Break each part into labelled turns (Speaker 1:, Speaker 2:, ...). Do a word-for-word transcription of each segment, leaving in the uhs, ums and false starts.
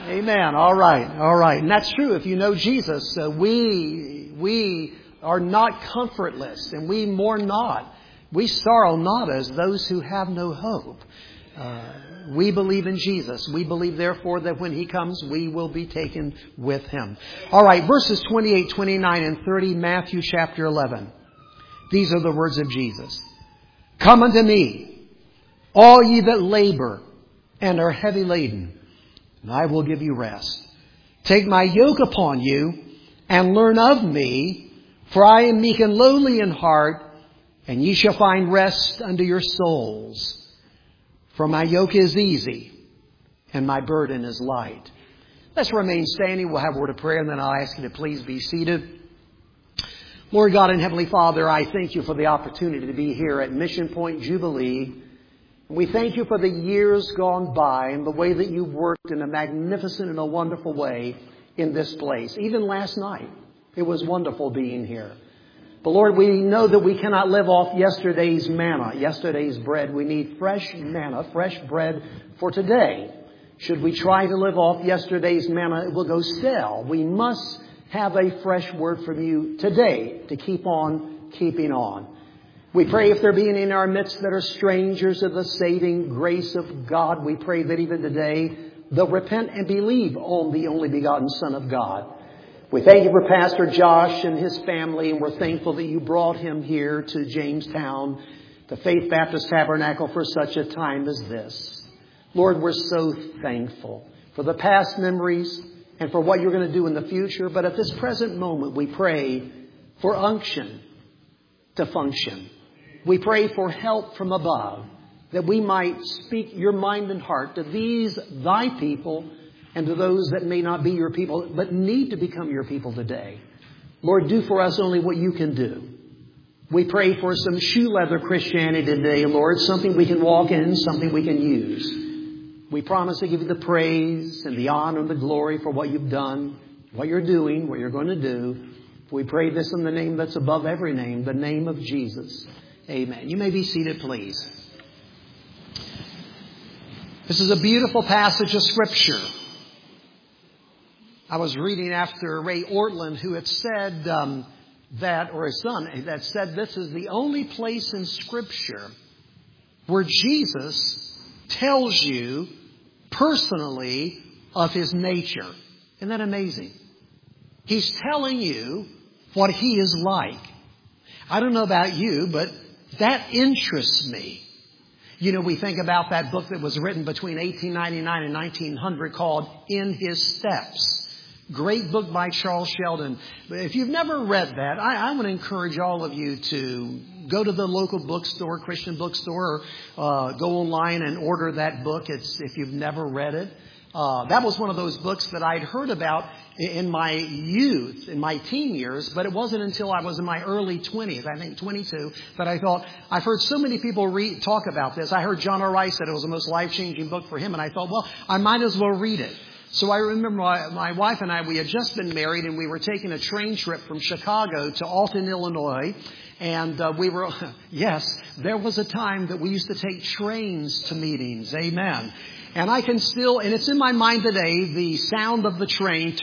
Speaker 1: Amen. All right. All right. And that's true. If you know Jesus, uh, we, we are not comfortless, and we mourn not. We sorrow not as those who have no hope. Uh, we believe in Jesus. We believe, therefore, that when He comes, we will be taken with Him. All right, verses twenty-eight, twenty-nine, and thirty, Matthew chapter eleven. These are the words of Jesus. Come unto me, all ye that labor and are heavy laden, and I will give you rest. Take my yoke upon you, and learn of me, for I am meek and lowly in heart, and ye shall find rest unto your souls. For my yoke is easy, and my burden is light. Let's remain standing. We'll have a word of prayer, and then I'll ask you to please be seated. Lord God and Heavenly Father, I thank you for the opportunity to be here at Mission Point Jubilee. We thank you for the years gone by and the way that you've worked in a magnificent and a wonderful way in this place. Even last night, it was wonderful being here. But Lord, we know that we cannot live off yesterday's manna, yesterday's bread. We need fresh manna, fresh bread for today. Should we try to live off yesterday's manna, it will go stale. We must have a fresh word from you today to keep on keeping on. We pray if there be any in our midst that are strangers of the saving grace of God, we pray that even today they'll repent and believe on the only begotten Son of God. We thank you for Pastor Josh and his family, and we're thankful that you brought him here to Jamestown, the Faith Baptist Tabernacle, for such a time as this. Lord, we're so thankful for the past memories and for what you're going to do in the future. But at this present moment, we pray for unction to function. We pray for help from above, that we might speak your mind and heart to these thy people and to those that may not be your people, but need to become your people today. Lord, do for us only what you can do. We pray for some shoe leather Christianity today, Lord, something we can walk in, something we can use. We promise to give you the praise and the honor and the glory for what you've done, what you're doing, what you're going to do. We pray this in the name that's above every name, the name of Jesus. Amen. You may be seated, please. This is a beautiful passage of Scripture. I was reading after Ray Ortlund, who had said um, that, or his son, that said this is the only place in Scripture where Jesus tells you personally of His nature. Isn't that amazing? He's telling you what He is like. I don't know about you, but that interests me. You know, we think about that book that was written between eighteen ninety-nine and nineteen hundred called In His Steps. Great book by Charles Sheldon. If you've never read that, I, I want to encourage all of you to go to the local bookstore, Christian bookstore, or uh, go online and order that book. It's if you've never read it. Uh, that was one of those books that I'd heard about in my youth, in my teen years, but it wasn't until I was in my early twenties, I think twenty-two, that I thought, I've heard so many people read, talk about this. I heard John R. Rice said it was the most life-changing book for him, and I thought, well, I might as well read it. So I remember my, my wife and I, we had just been married, and we were taking a train trip from Chicago to Alton, Illinois. And uh, we were, yes, there was a time that we used to take trains to meetings. Amen. And I can still, and it's in my mind today, the sound of the train.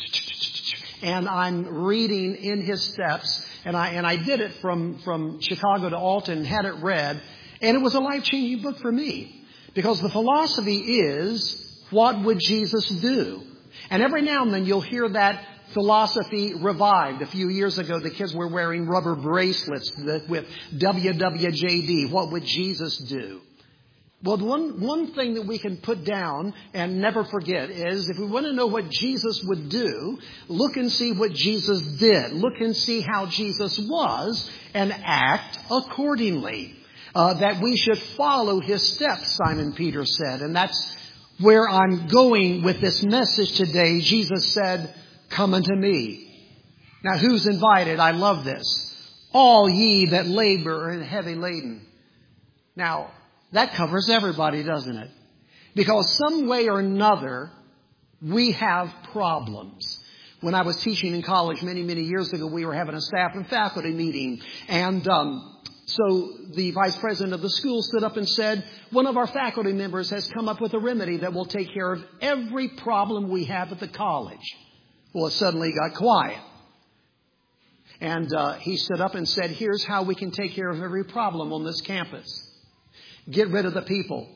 Speaker 1: And I'm reading In His Steps. And I and I did it from, from Chicago to Alton, had it read. And it was a life-changing book for me. Because the philosophy is, what would Jesus do? And every now and then you'll hear that philosophy revived. A few years ago, the kids were wearing rubber bracelets with W W J D. What would Jesus do? Well, one, one thing that we can put down and never forget is if we want to know what Jesus would do, look and see what Jesus did. Look and see how Jesus was and act accordingly. Uh, that we should follow His steps, Simon Peter said. And that's where I'm going with this message today. Jesus said, come unto me. Now, who's invited? I love this. All ye that labor and heavy laden. Now, that covers everybody, doesn't it? Because some way or another, we have problems. When I was teaching in college many, many years ago, we were having a staff and faculty meeting. And um, So the vice president of the school stood up and said, one of our faculty members has come up with a remedy that will take care of every problem we have at the college. Well, it suddenly got quiet. And uh, he stood up and said, here's how we can take care of every problem on this campus. Get rid of the people.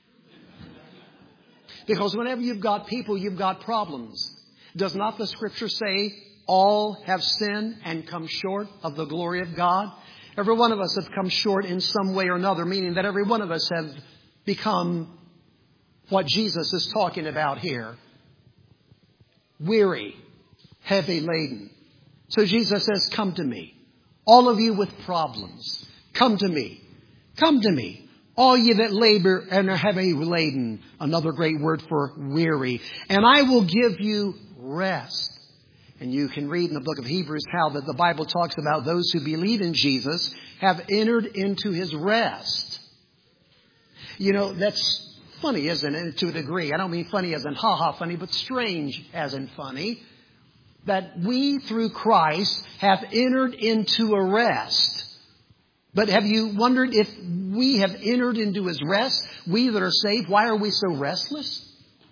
Speaker 1: Because whenever you've got people, you've got problems. Does not the Scripture say all have sinned and come short of the glory of God? Every one of us have come short in some way or another, meaning that every one of us have become what Jesus is talking about here. Weary, heavy laden. So Jesus says, come to me. All of you with problems, come to me. Come to me. All you that labor and are heavy laden. Another great word for weary. And I will give you rest. And you can read in the book of Hebrews how that the Bible talks about those who believe in Jesus have entered into his rest. You know, that's funny, isn't it, to a degree? I don't mean funny as in ha-ha funny, but strange as in funny. That we, through Christ, have entered into a rest. But have you wondered if we have entered into his rest, we that are saved, why are we so restless?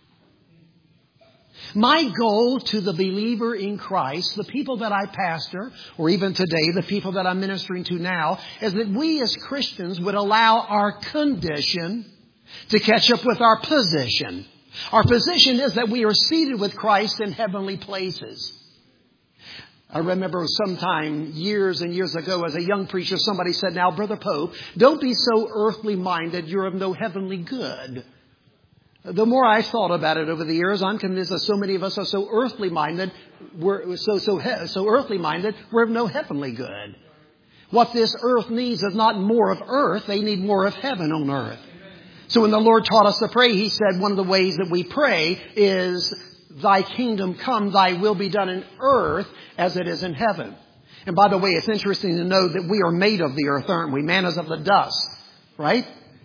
Speaker 1: My goal to the believer in Christ, the people that I pastor, or even today, the people that I'm ministering to now, is that we as Christians would allow our condition to catch up with our position. Our position is that we are seated with Christ in heavenly places. I remember sometime years and years ago as a young preacher, somebody said, now, Brother Pope, don't be so earthly minded. You're of no heavenly good. The more I thought about it over the years, I'm convinced that so many of us are so earthly minded. We're so, so, so earthly minded. We're of no heavenly good. What this earth needs is not more of earth. They need more of heaven on earth. So when the Lord taught us to pray, he said one of the ways that we pray is, thy kingdom come, thy will be done in earth as it is in heaven. And by the way, it's interesting to know that we are made of the earth, aren't we? Man is of the dust, right?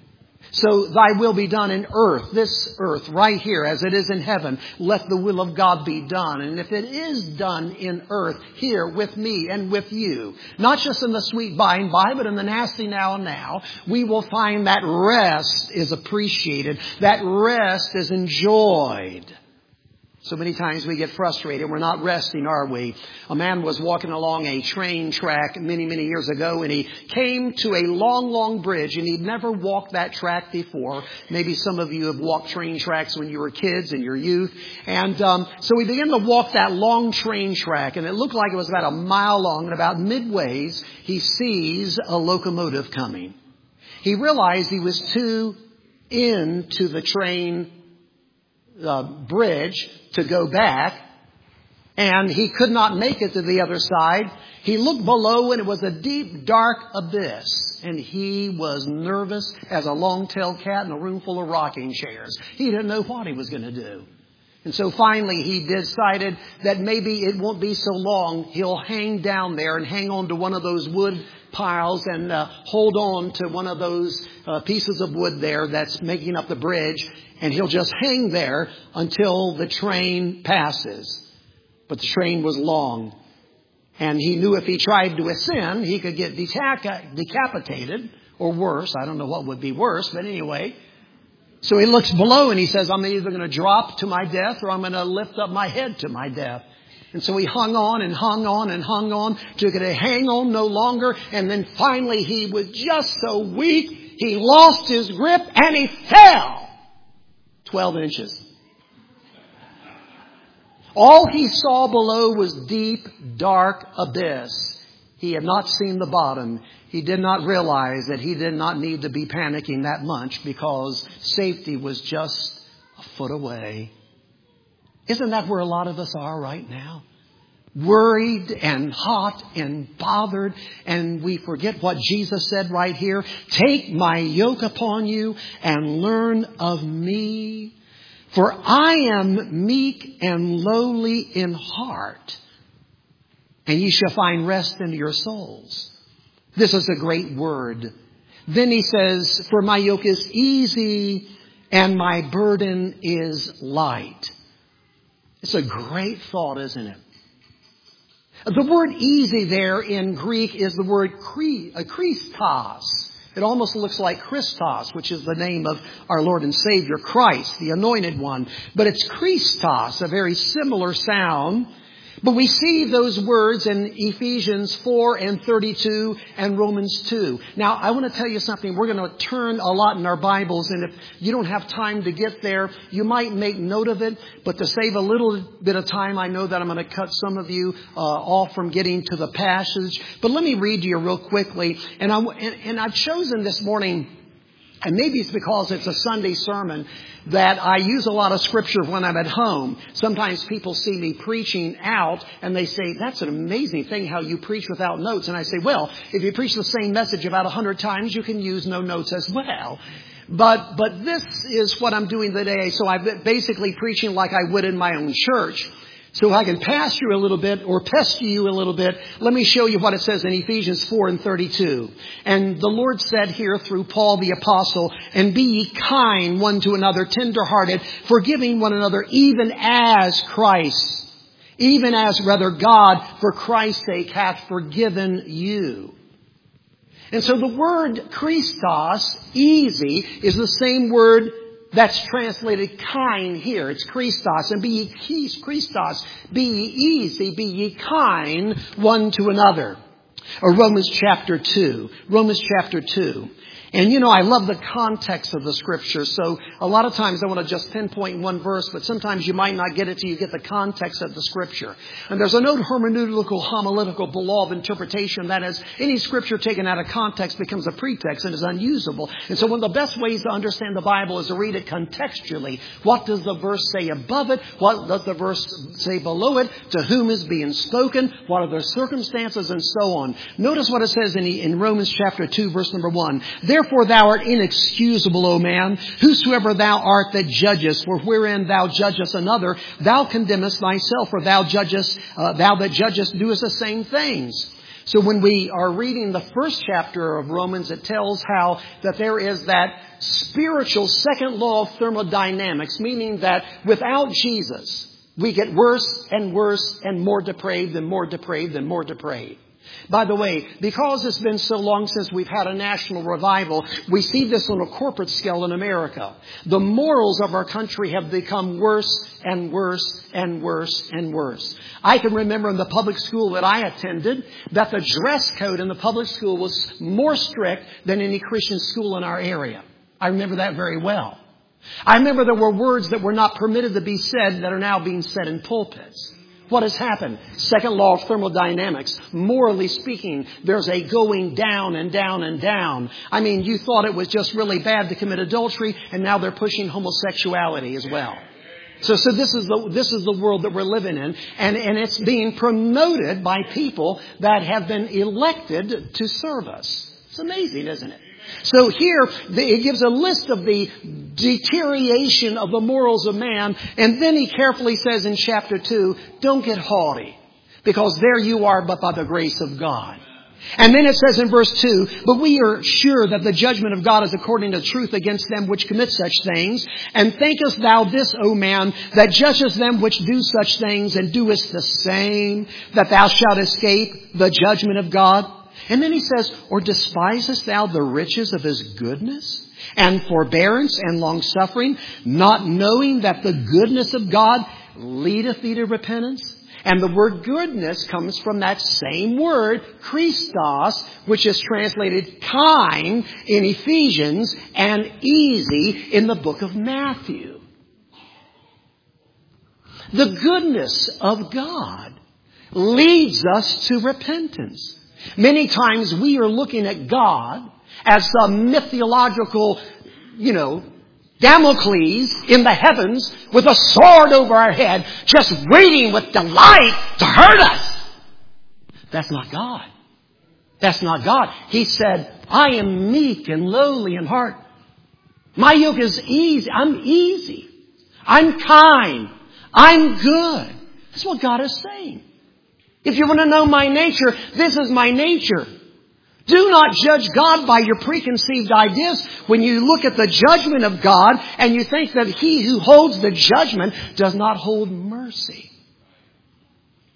Speaker 1: So thy will be done in earth, this earth right here as it is in heaven. Let the will of God be done. And if it is done in earth here with me and with you, not just in the sweet by and by, but in the nasty now and now, we will find that rest is appreciated. That rest is enjoyed. So many times we get frustrated. We're not resting, are we? A man was walking along a train track many, many years ago, and he came to a long, long bridge, and he'd never walked that track before. Maybe some of you have walked train tracks when you were kids in your youth. And um, so he began to walk that long train track, and it looked like it was about a mile long, and about midways, he sees a locomotive coming. He realized he was too into the train uh, bridge to go back, and he could not make it to the other side. He looked below, and it was a deep, dark abyss, and he was nervous as a long-tailed cat in a room full of rocking chairs. He didn't know what he was going to do. And so finally he decided that maybe it won't be so long. He'll hang down there and hang on to one of those wood piles and uh, hold on to one of those uh, pieces of wood there that's making up the bridge. And he'll just hang there until the train passes. But the train was long. And he knew if he tried to ascend, he could get deca- decapitated or worse. I don't know what would be worse, but anyway. So he looks below and he says, I'm either going to drop to my death or I'm going to lift up my head to my death. And so he hung on and hung on and hung on to get to hang on no longer. And then finally he was just so weak, he lost his grip and he fell. Twelve inches. All he saw below was deep, dark abyss. He had not seen the bottom. He did not realize that he did not need to be panicking that much because safety was just a foot away. Isn't that where a lot of us are right now? Worried and hot and bothered, and we forget what Jesus said right here. Take my yoke upon you and learn of me, for I am meek and lowly in heart, and ye shall find rest in your souls. This is a great word. Then he says, for my yoke is easy and my burden is light. It's a great thought, isn't it? The word easy there in Greek is the word Christos. It almost looks like Christos, which is the name of our Lord and Savior, Christ, the Anointed One. But it's Christos, a very similar sound. But we see those words in Ephesians four and thirty-two and Romans two. Now, I want to tell you something. We're going to turn a lot in our Bibles, and if you don't have time to get there, you might make note of it. But to save a little bit of time, I know that I'm going to cut some of you uh, off from getting to the passage. But let me read to you real quickly. And, I, and, and I've chosen this morning, and maybe it's because it's a Sunday sermon, that I use a lot of scripture when I'm at home. Sometimes people see me preaching out and they say, that's an amazing thing how you preach without notes. And I say, well, if you preach the same message about a hundred times, you can use no notes as well. But, but this is what I'm doing today. So I'm basically preaching like I would in my own church. So I can pass you a little bit or pester you a little bit. Let me show you what it says in Ephesians four and thirty-two. And the Lord said here through Paul the apostle, and be ye kind one to another, tenderhearted, forgiving one another, even as Christ, even as rather God for Christ's sake hath forgiven you. And so the word Christos, easy, is the same word that's translated kind here. It's Christos. And be ye Christos. Be ye easy. Be ye kind one to another. Or Romans chapter two. Romans chapter two. And you know, I love the context of the scripture. So a lot of times I want to just pinpoint one verse, but sometimes you might not get it till you get the context of the scripture. And there's an old hermeneutical, homiletical law of interpretation. That is, any scripture taken out of context becomes a pretext and is unusable. And so one of the best ways to understand the Bible is to read it contextually. What does the verse say above it? What does the verse say below it? To whom is being spoken? What are the circumstances? And so on. Notice what it says in, in Romans chapter two, verse number one. Therefore thou art inexcusable, O man, whosoever thou art that judgest, for wherein thou judgest another, thou condemnest thyself, for thou judgest, uh, thou that judgest doest the same things. So when we are reading the first chapter of Romans, it tells how that there is that spiritual second law of thermodynamics, meaning that without Jesus, we get worse and worse and more depraved and more depraved and more depraved. By the way, because it's been so long since we've had a national revival, we see this on a corporate scale in America. The morals of our country have become worse and worse and worse and worse. I can remember in the public school that I attended that the dress code in the public school was more strict than any Christian school in our area. I remember that very well. I remember there were words that were not permitted to be said that are now being said in pulpits. What has happened? Second law of thermodynamics. Morally speaking, there's a going down and down and down. I mean, you thought it was just really bad to commit adultery, and now they're pushing homosexuality as well. So, so this is the, this is the world that we're living in, and, and it's being promoted by people that have been elected to serve us. It's amazing, isn't it? So here, it gives a list of the deterioration of the morals of man. And then he carefully says in chapter two, don't get haughty, because there you are but by the grace of God. And then it says in verse two, but we are sure that the judgment of God is according to truth against them which commit such things. And thinkest thou this, O man, that judgest them which do such things, and doest the same, that thou shalt escape the judgment of God? And then he says, or despisest thou the riches of his goodness and forbearance and long-suffering, not knowing that the goodness of God leadeth thee to repentance? And the word goodness comes from that same word, Christos, which is translated kind in Ephesians and easy in the book of Matthew. The goodness of God leads us to repentance. Many times we are looking at God as some mythological, you know, Damocles in the heavens with a sword over our head, just waiting with delight to hurt us. That's not God. That's not God. He said, I am meek and lowly in heart. My yoke is easy. I'm easy. I'm kind. I'm good. That's what God is saying. If you want to know my nature, this is my nature. Do not judge God by your preconceived ideas. When you look at the judgment of God and you think that he who holds the judgment does not hold mercy.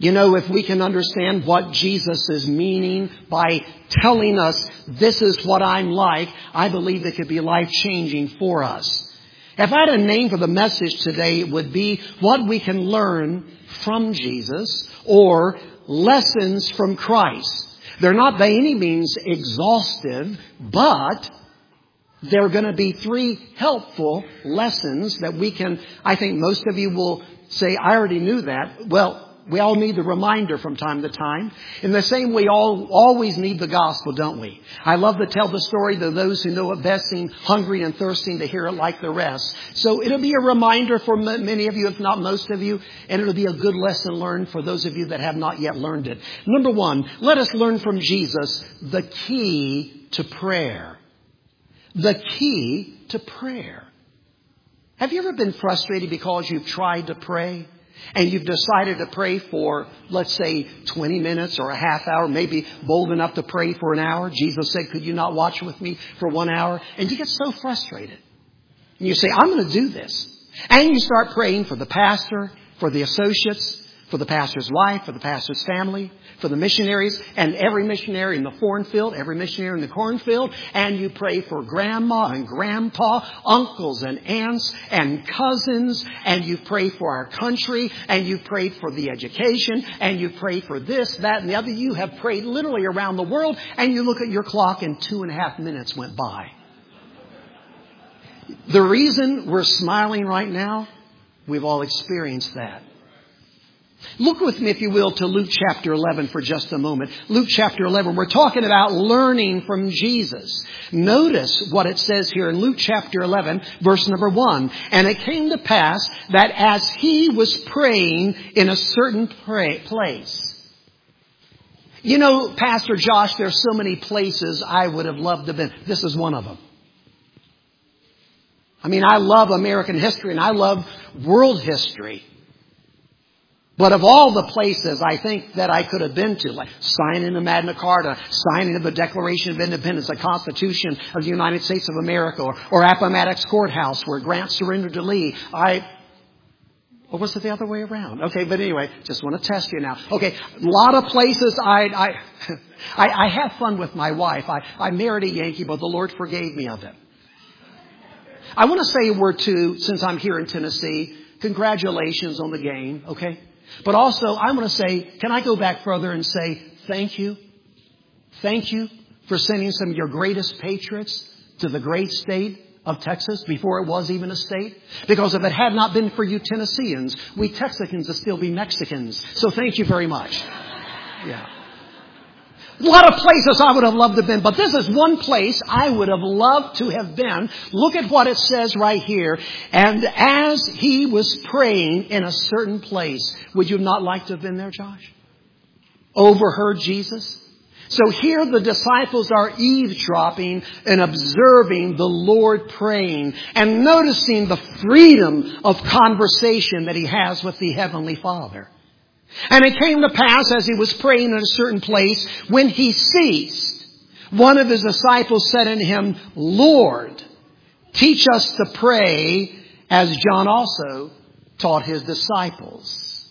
Speaker 1: You know, if we can understand what Jesus is meaning by telling us this is what I'm like, I believe it could be life-changing for us. If I had a name for the message today, it would be what we can learn from Jesus or lessons from Christ. They're not by any means exhaustive, but there are going to be three helpful lessons that we can, I think most of you will say, I already knew that. Well, we all need the reminder from time to time. In the same way, we all always need the gospel, don't we? I love to tell the story that those who know it best seem hungry and thirsting to hear it like the rest. So it'll be a reminder for many of you, if not most of you, and it'll be a good lesson learned for those of you that have not yet learned it. Number one, let us learn from Jesus the key to prayer. The key to prayer. Have you ever been frustrated because you've tried to pray? And you've decided to pray for, let's say, twenty minutes or a half hour, maybe bold enough to pray for an hour. Jesus said, could you not watch with me for one hour? And you get so frustrated. And you say, I'm going to do this. And you start praying for the pastor, for the associates, for the pastor's wife, for the pastor's family, for the missionaries, and every missionary in the foreign field, every missionary in the cornfield. And you pray for grandma and grandpa, uncles and aunts and cousins. And you pray for our country. And you pray for the education. And you pray for this, that, and the other. You have prayed literally around the world. And you look at your clock and two and a half minutes went by. The reason we're smiling right now, we've all experienced that. Look with me, if you will, to Luke chapter eleven for just a moment. Luke chapter eleven, we're talking about learning from Jesus. Notice what it says here in Luke chapter eleven, verse number one. And it came to pass that as he was praying in a certain pray- place. You know, Pastor Josh, there's so many places I would have loved to have been. This is one of them. I mean, I love American history and I love world history. But of all the places I think that I could have been to, like signing the Magna Carta, signing of the Declaration of Independence, the Constitution of the United States of America, or, or Appomattox Courthouse where Grant surrendered to Lee, I... Or was it the other way around? Okay, but anyway, just want to test you now. Okay, a lot of places I... I, I, I have fun with my wife. I, I married a Yankee, but the Lord forgave me of it. I want to say a word too, since I'm here in Tennessee. Congratulations on the game, okay? But also, I want to say, can I go back further and say thank you? Thank you for sending some of your greatest patriots to the great state of Texas before it was even a state. Because if it had not been for you Tennesseans, we Texicans would still be Mexicans. So thank you very much. Yeah. A lot of places I would have loved to have been, but this is one place I would have loved to have been. Look at what it says right here. And as he was praying in a certain place, would you not like to have been there, Josh? Overheard Jesus? So here the disciples are eavesdropping and observing the Lord praying and noticing the freedom of conversation that he has with the Heavenly Father. And it came to pass as he was praying in a certain place, when he ceased, one of his disciples said unto him, Lord, teach us to pray as John also taught his disciples.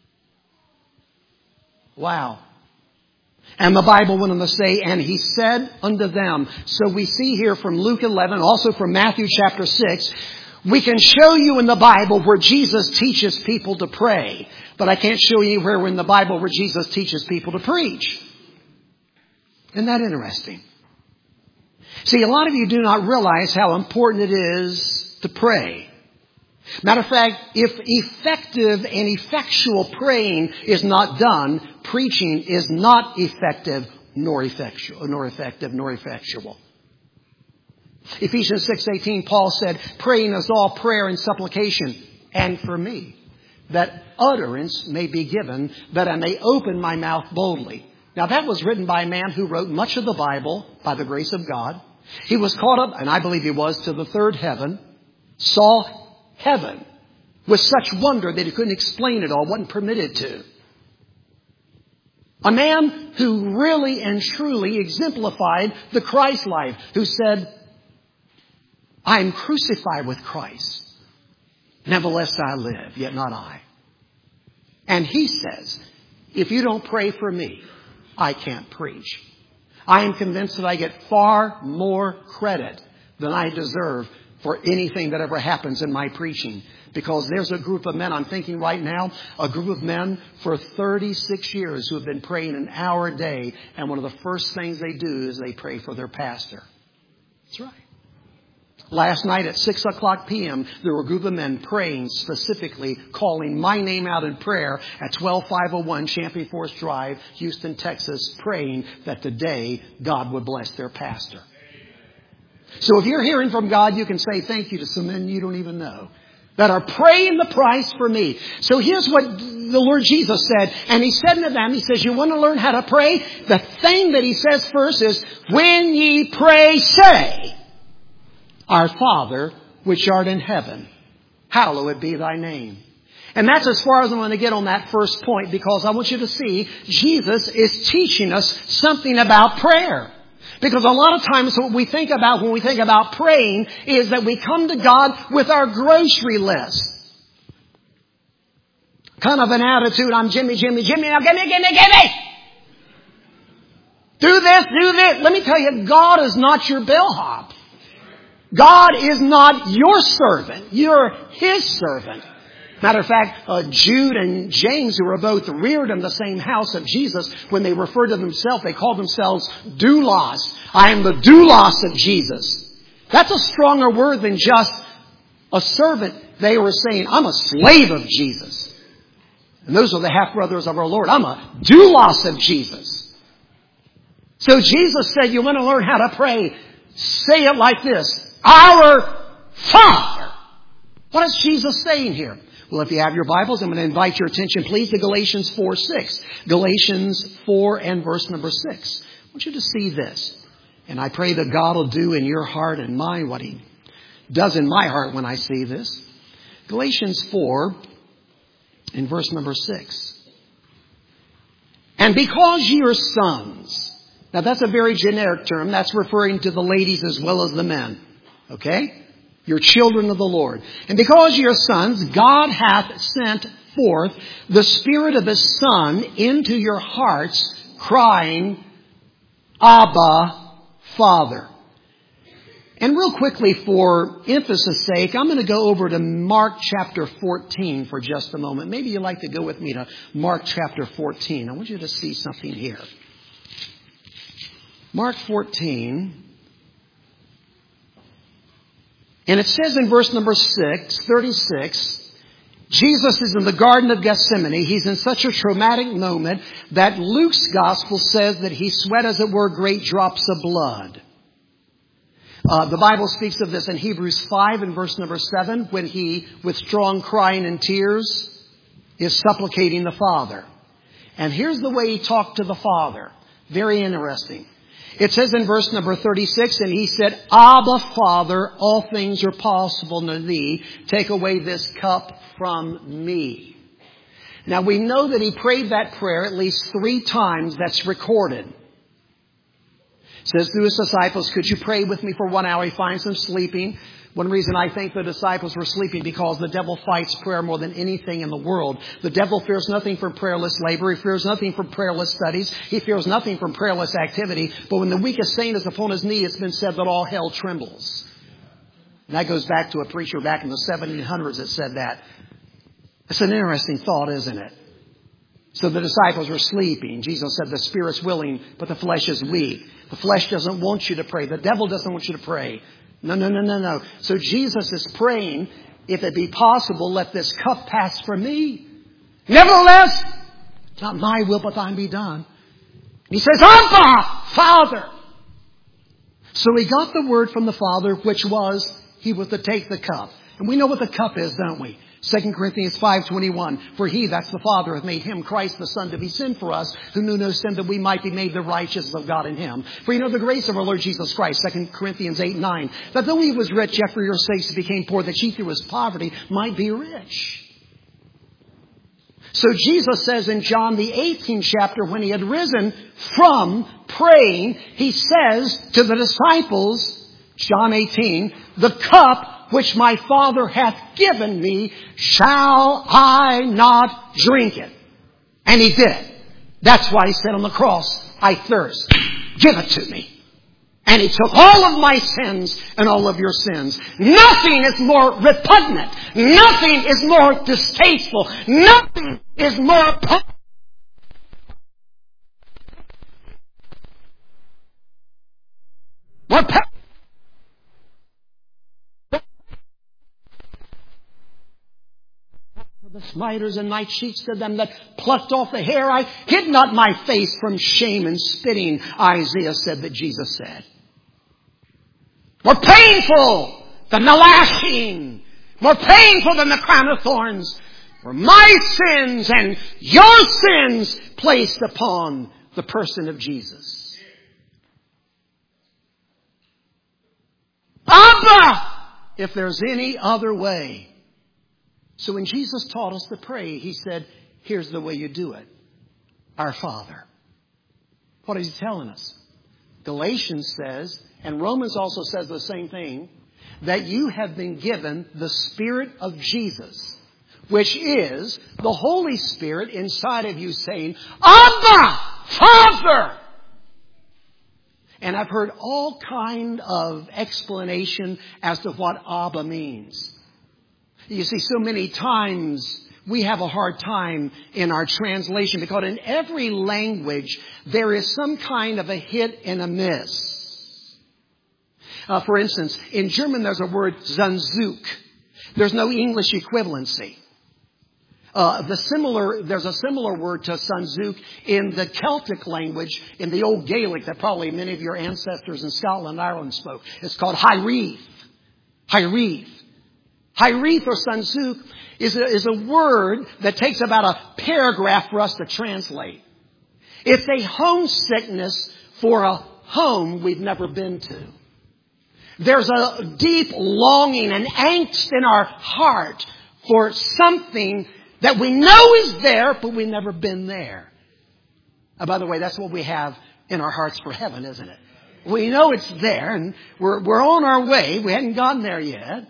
Speaker 1: Wow. And the Bible went on to say, and he said unto them. So we see here from Luke eleven, also from Matthew chapter six, we can show you in the Bible where Jesus teaches people to pray. But I can't show you anywhere in the Bible where Jesus teaches people to preach. Isn't that interesting? See, a lot of you do not realize how important it is to pray. Matter of fact, if effective and effectual praying is not done, preaching is not effective nor effectual, nor effective nor effectual. Ephesians six eighteen, Paul said, praying is all prayer and supplication, and for me, that utterance may be given, that I may open my mouth boldly. Now that was written by a man who wrote much of the Bible by the grace of God. He was caught up, and I believe he was, to the third heaven, saw heaven with such wonder that he couldn't explain it all, wasn't permitted to. A man who really and truly exemplified the Christ life, who said, I am crucified with Christ. Nevertheless I live, yet not I. And he says, if you don't pray for me, I can't preach. I am convinced that I get far more credit than I deserve for anything that ever happens in my preaching. Because there's a group of men, I'm thinking right now, a group of men for thirty-six years who have been praying an hour a day. And one of the first things they do is they pray for their pastor. That's right. Last night at six o'clock p.m., there were a group of men praying, specifically calling my name out in prayer at twelve five oh one Champion Forest Drive, Houston, Texas, praying that today God would bless their pastor. So if you're hearing from God, you can say thank you to some men you don't even know that are praying the price for me. So here's what the Lord Jesus said. And He said to them, He says, you want to learn how to pray? The thing that He says first is, when ye pray, say, Our Father, which art in heaven, hallowed be thy name. And that's as far as I'm going to get on that first point, because I want you to see Jesus is teaching us something about prayer. Because a lot of times what we think about when we think about praying is that we come to God with our grocery list. Kind of an attitude, I'm Jimmy, Jimmy, Jimmy, now give me, give me, give me. Do this, do this. Let me tell you, God is not your bellhop. God is not your servant. You're His servant. Matter of fact, uh, Jude and James, who were both reared in the same house of Jesus, when they referred to themselves, they called themselves doulos. I am the doulos of Jesus. That's a stronger word than just a servant. They were saying, I'm a slave of Jesus. And those are the half-brothers of our Lord. I'm a doulos of Jesus. So Jesus said, you want to learn how to pray? Say it like this. Our Father. What is Jesus saying here? Well, if you have your Bibles, I'm going to invite your attention, please, to Galatians four six. Galatians four and verse number six. I want you to see this. And I pray that God will do in your heart and mind what He does in my heart when I see this. Galatians four in verse number six. And because ye are sons. Now that's a very generic term. That's referring to the ladies as well as the men. Okay? You're children of the Lord. And because ye are sons, God hath sent forth the Spirit of His Son into your hearts, crying, Abba, Father. And real quickly, for emphasis' sake, I'm going to go over to Mark chapter fourteen for just a moment. Maybe you'd like to go with me to Mark chapter fourteen. I want you to see something here. Mark fourteen. And it says in verse number six, thirty-six, Jesus is in the Garden of Gethsemane. He's in such a traumatic moment that Luke's gospel says that he sweat, as it were, great drops of blood. Uh, the Bible speaks of this in Hebrews five and verse number seven, when he, with strong crying and tears, is supplicating the Father. And here's the way he talked to the Father. Very interesting. It says in verse number thirty-six, and he said, Abba, Father, all things are possible to thee. Take away this cup from me. Now we know that he prayed that prayer at least three times. That's recorded. It says to his disciples, could you pray with me for one hour? He finds them sleeping. One reason I think the disciples were sleeping, because the devil fights prayer more than anything in the world. The devil fears nothing from prayerless labor. He fears nothing from prayerless studies. He fears nothing from prayerless activity. But when the weakest saint is upon his knee, it's been said that all hell trembles. And that goes back to a preacher back in the seventeen hundreds that said that. It's an interesting thought, isn't it? So the disciples were sleeping. Jesus said the spirit's willing, but the flesh is weak. The flesh doesn't want you to pray. The devil doesn't want you to pray. No, no, no, no, no. So Jesus is praying, if it be possible, let this cup pass from me. Nevertheless, not my will, but thine be done. He says, Abba, Father. So he got the word from the Father, which was, he was to take the cup. And we know what the cup is, don't we? Second Corinthians five twenty-one. For he, that's the Father, hath made him, Christ the Son, to be sin for us, who knew no sin, that we might be made the righteousness of God in him. For you know the grace of our Lord Jesus Christ, Second Corinthians eight nine. That though he was rich, yet for your sakes he became poor, that ye through his poverty might be rich. So Jesus says in John the eighteenth chapter, when he had risen from praying, he says to the disciples, John eighteen, the cup which my Father hath given me, shall I not drink it? And he did. That's why He said on the cross, I thirst. Give it to me. And He took all of my sins and all of your sins. Nothing is more repugnant. Nothing is more distasteful. Nothing is more more pe- the smiters and night sheets to them that plucked off the hair. I hid not my face from shame and spitting, Isaiah said that Jesus said. More painful than the lashing. More painful than the crown of thorns. Were my sins and your sins placed upon the person of Jesus. Abba! If there's any other way. So when Jesus taught us to pray, He said, here's the way you do it. Our Father. What is He telling us? Galatians says, and Romans also says the same thing, that you have been given the Spirit of Jesus, which is the Holy Spirit inside of you saying, Abba, Father! And I've heard all kind of explanation as to what Abba means. You see, so many times we have a hard time in our translation because in every language there is some kind of a hit and a miss. Uh, for instance, in German there's a word Zanzuk. There's no English equivalency. Uh, the similar, there's a similar word to Sanzuk in the Celtic language, in the old Gaelic that probably many of your ancestors in Scotland and Ireland spoke. It's called Hyrith. Hyrith. Hyrith or Sanzuk is a, is a word that takes about a paragraph for us to translate. It's a homesickness for a home we've never been to. There's a deep longing and angst in our heart for something that we know is there, but we've never been there. Uh, by the way, that's what we have in our hearts for heaven, isn't it? We know it's there, and we're, we're on our way. We hadn't gotten there yet.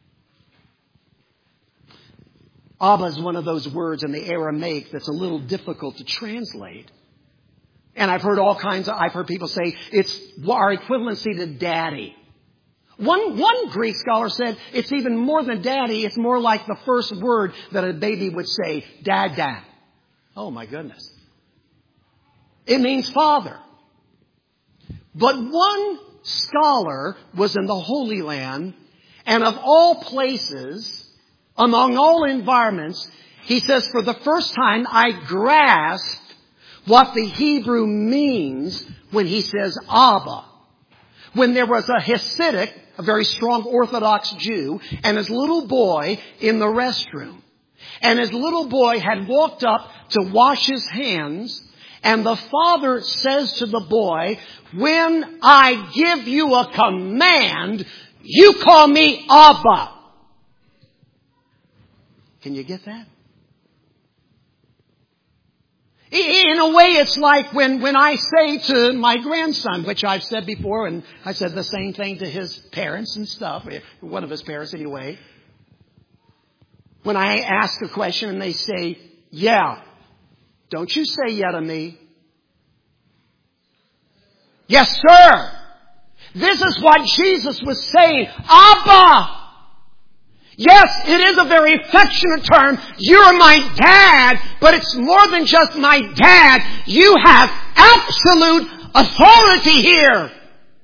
Speaker 1: Abba is one of those words in the Aramaic that's a little difficult to translate. And I've heard all kinds of, I've heard people say it's our equivalency to daddy. One, one Greek scholar said it's even more than daddy. It's more like the first word that a baby would say, dada. Oh my goodness. It means father. But one scholar was in the Holy Land, and of all places, among all environments, he says, for the first time I grasped what the Hebrew means when he says Abba. When there was a Hasidic, a very strong Orthodox Jew, and his little boy in the restroom. And his little boy had walked up to wash his hands, and the father says to the boy, when I give you a command, you call me Abba. Can you get that? In a way, it's like when, when I say to my grandson, which I've said before, and I said the same thing to his parents and stuff, one of his parents anyway. When I ask a question and they say, yeah, don't you say yeah to me. Yes, sir. This is what Jesus was saying. Abba. Yes, it is a very affectionate term. You're my dad, but it's more than just my dad. You have absolute authority here.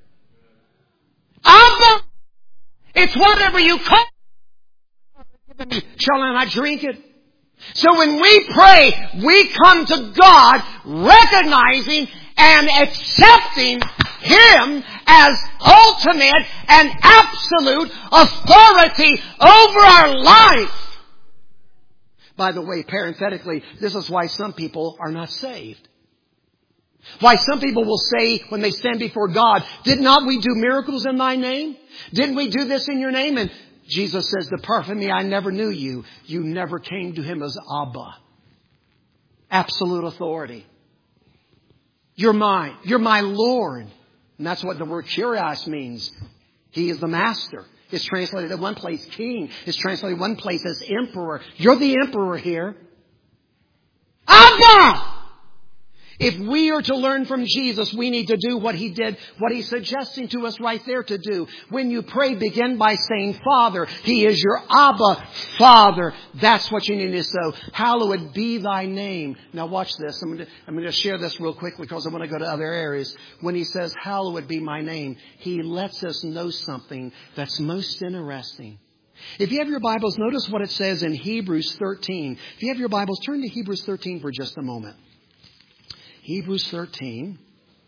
Speaker 1: Abba, it's whatever you call it. Shall I not drink it? So when we pray, we come to God recognizing and accepting Him as ultimate and absolute authority over our life. By the way, parenthetically, this is why some people are not saved. Why some people will say when they stand before God, did not we do miracles in thy name? Didn't we do this in your name? And Jesus says, depart from me, I never knew you. You never came to Him as Abba. Absolute authority. You're mine. You're my Lord. And that's what the word Kyrios means. He is the master. It's translated at one place king. It's translated one place as emperor. You're the emperor here. Abba! If we are to learn from Jesus, we need to do what He did, what He's suggesting to us right there to do. When you pray, begin by saying, Father. He is your Abba Father. That's what you need to say. Hallowed be thy name. Now watch this. I'm going to, I'm going to share this real quickly because I want to go to other areas. When He says, hallowed be my name, He lets us know something that's most interesting. If you have your Bibles, notice what it says in Hebrews thirteen. If you have your Bibles, turn to Hebrews thirteen for just a moment. Hebrews thirteen.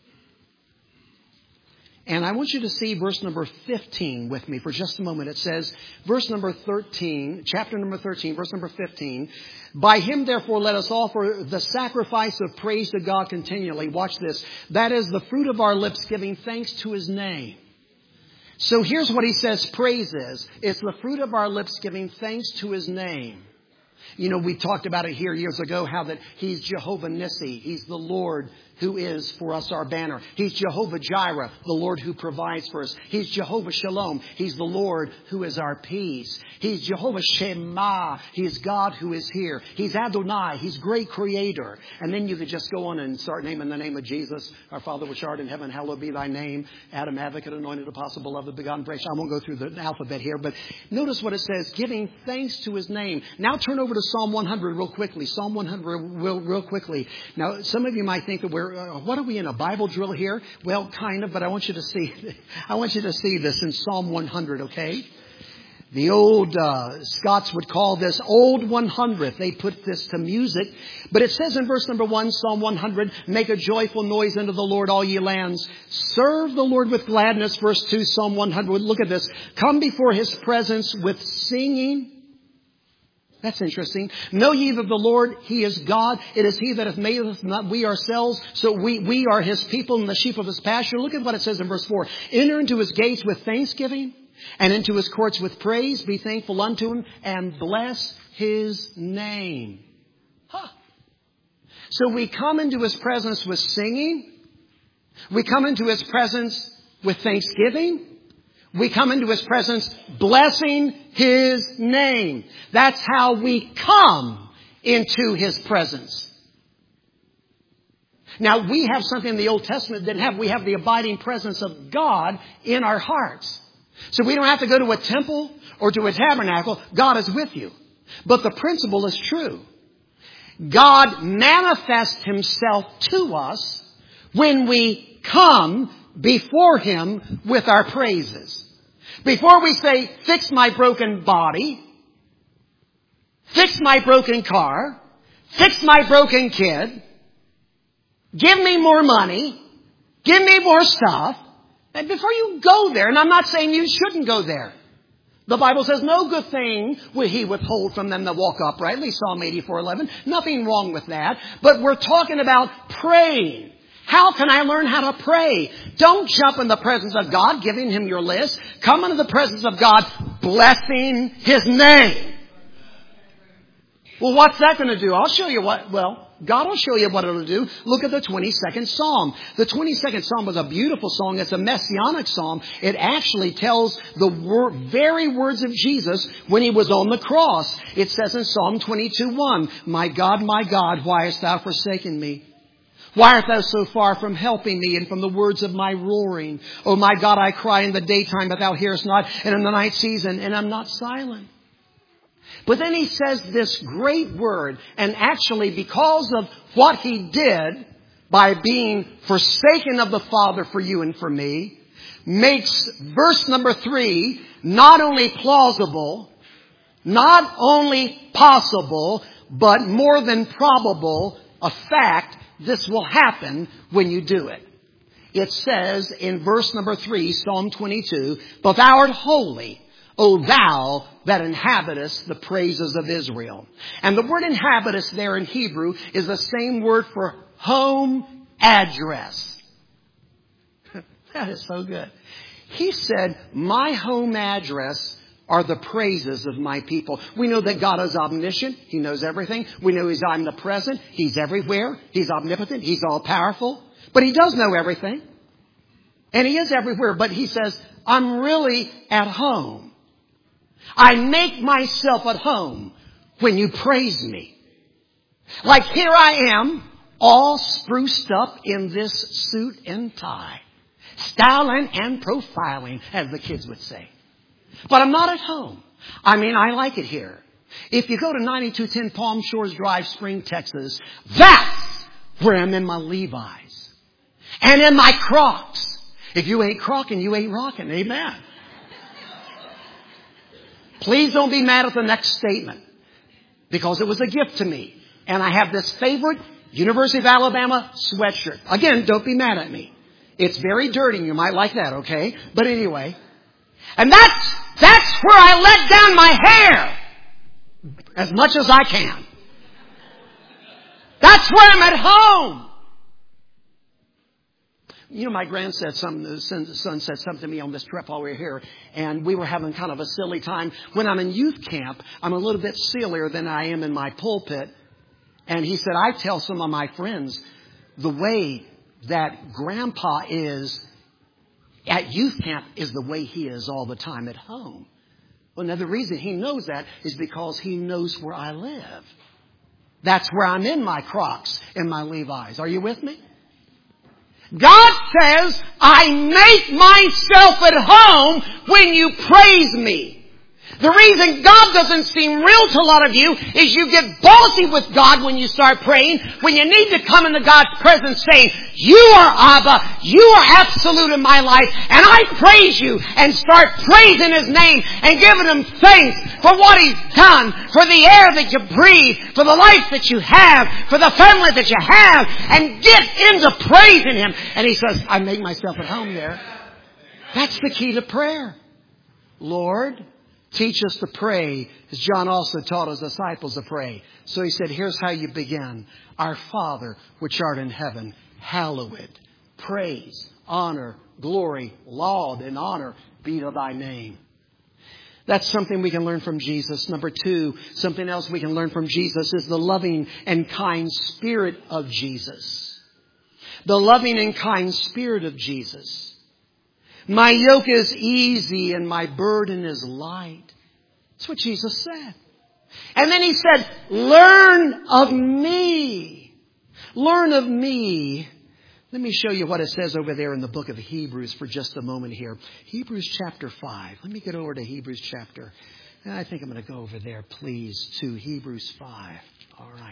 Speaker 1: And I want you to see verse number fifteen with me for just a moment. It says, verse number thirteen, chapter number thirteen, verse number fifteen. By Him, therefore, let us offer the sacrifice of praise to God continually. Watch this. That is the fruit of our lips, giving thanks to His name. So here's what he says praise is. It's the fruit of our lips, giving thanks to His name. You know, we talked about it here years ago, how that He's Jehovah Nissi. He's the Lord who is for us our banner. He's Jehovah Jireh, the Lord who provides for us. He's Jehovah Shalom. He's the Lord who is our peace. He's Jehovah Shema. He's God who is here. He's Adonai. He's great creator. And then you could just go on and start naming the name of Jesus. Our Father which art in heaven, hallowed be thy name. Adam, advocate, anointed apostle, beloved, begotten, praise. I won't go through the alphabet here, but notice what it says, giving thanks to His name. Now turn over to Psalm one hundred real quickly. Psalm one hundred real, real quickly. Now, some of you might think that we're, uh, what are we in, a Bible drill here? Well, kind of, but I want you to see, I want you to see this in Psalm one hundred, okay? The old uh, Scots would call this Old one hundred. They put this to music. But it says in verse number one, Psalm one hundred, make a joyful noise unto the Lord, all ye lands. Serve the Lord with gladness. Verse two, Psalm one hundred. Look at this. Come before His presence with singing. That's interesting. Know ye that the Lord, He is God. It is He that hath made us, not we ourselves. So we, we are His people and the sheep of His pasture. Look at what it says in verse four. Enter into His gates with thanksgiving and into His courts with praise. Be thankful unto Him and bless His name. Huh. So we come into His presence with singing. We come into His presence with thanksgiving. We come into His presence blessing His name. That's how we come into His presence. Now, we have something the Old Testament didn't have. We have the abiding presence of God in our hearts. So we don't have to go to a temple or to a tabernacle. God is with you. But the principle is true. God manifests Himself to us when we come before Him with our praises. Before we say, fix my broken body, fix my broken car, fix my broken kid, give me more money, give me more stuff, and before you go there, and I'm not saying you shouldn't go there. The Bible says no good thing will He withhold from them that walk uprightly, Psalm eighty-four eleven. Nothing wrong with that. But we're talking about praying. How can I learn how to pray? Don't jump in the presence of God, giving Him your list. Come into the presence of God, blessing His name. Well, what's that going to do? I'll show you what, well, God will show you what it'll do. Look at the twenty-second Psalm. The twenty-second Psalm was a beautiful song. It's a messianic psalm. It actually tells the wor- very words of Jesus when He was on the cross. It says in Psalm twenty-two one, my God, my God, why hast thou forsaken me? Why art thou so far from helping me and from the words of my roaring? Oh my God, I cry in the daytime, but thou hearest not, and in the night season, and I'm not silent. But then He says this great word, and actually because of what He did by being forsaken of the Father for you and for me, makes verse number three not only plausible, not only possible, but more than probable, a fact. This will happen when you do it. It says in verse number three, Psalm twenty-two, but thou art holy, O thou that inhabitest the praises of Israel. And the word inhabitest there in Hebrew is the same word for home address. That is so good. He said, my home address are the praises of my people. We know that God is omniscient. He knows everything. We know He's omnipresent. He's everywhere. He's omnipotent. He's all powerful. But He does know everything. And He is everywhere. But He says, I'm really at home. I make myself at home when you praise me. Like here I am all spruced up in this suit and tie. Styling and profiling, as the kids would say. But I'm not at home. I mean, I like it here. If you go to ninety-two ten Palm Shores Drive, Spring, Texas, that's where I'm in my Levi's. And in my Crocs. If you ain't crocking, you ain't rocking. Amen. Please don't be mad at the next statement. Because it was a gift to me. And I have this favorite University of Alabama sweatshirt. Again, don't be mad at me. It's very dirty. You might like that, okay? But anyway. And that's, that's where I let down my hair. As much as I can. That's where I'm at home. You know, my grandson son said something to me on this trip while we were here, and we were having kind of a silly time. When I'm in youth camp, I'm a little bit sillier than I am in my pulpit. And he said, I tell some of my friends the way that Grandpa is at youth camp is the way he is all the time at home. Well, now the reason he knows that is because he knows where I live. That's where I'm in my Crocs and my Levi's. Are you with me? God says, I make myself at home when you praise me. The reason God doesn't seem real to a lot of you is you get bossy with God when you start praying, when you need to come into God's presence saying, you are Abba, you are absolute in my life, and I praise you, and start praising His name and giving Him thanks for what He's done, for the air that you breathe, for the life that you have, for the family that you have, and get into praising Him. And He says, I make myself at home there. That's the key to prayer. Lord, teach us to pray as John also taught his disciples to pray. So he said, here's how you begin. Our Father, which art in heaven, hallowed. Praise, honor, glory, laud, and honor be to thy name. That's something we can learn from Jesus. Number two, something else we can learn from Jesus is the loving and kind spirit of Jesus. The loving and kind spirit of Jesus. My yoke is easy and my burden is light. That's what Jesus said. And then He said, learn of me. Learn of me. Let me show you what it says over there in the book of Hebrews for just a moment here. Hebrews chapter five. Let me get over to Hebrews chapter. I think I'm going to go over there, please, to Hebrews five. All right.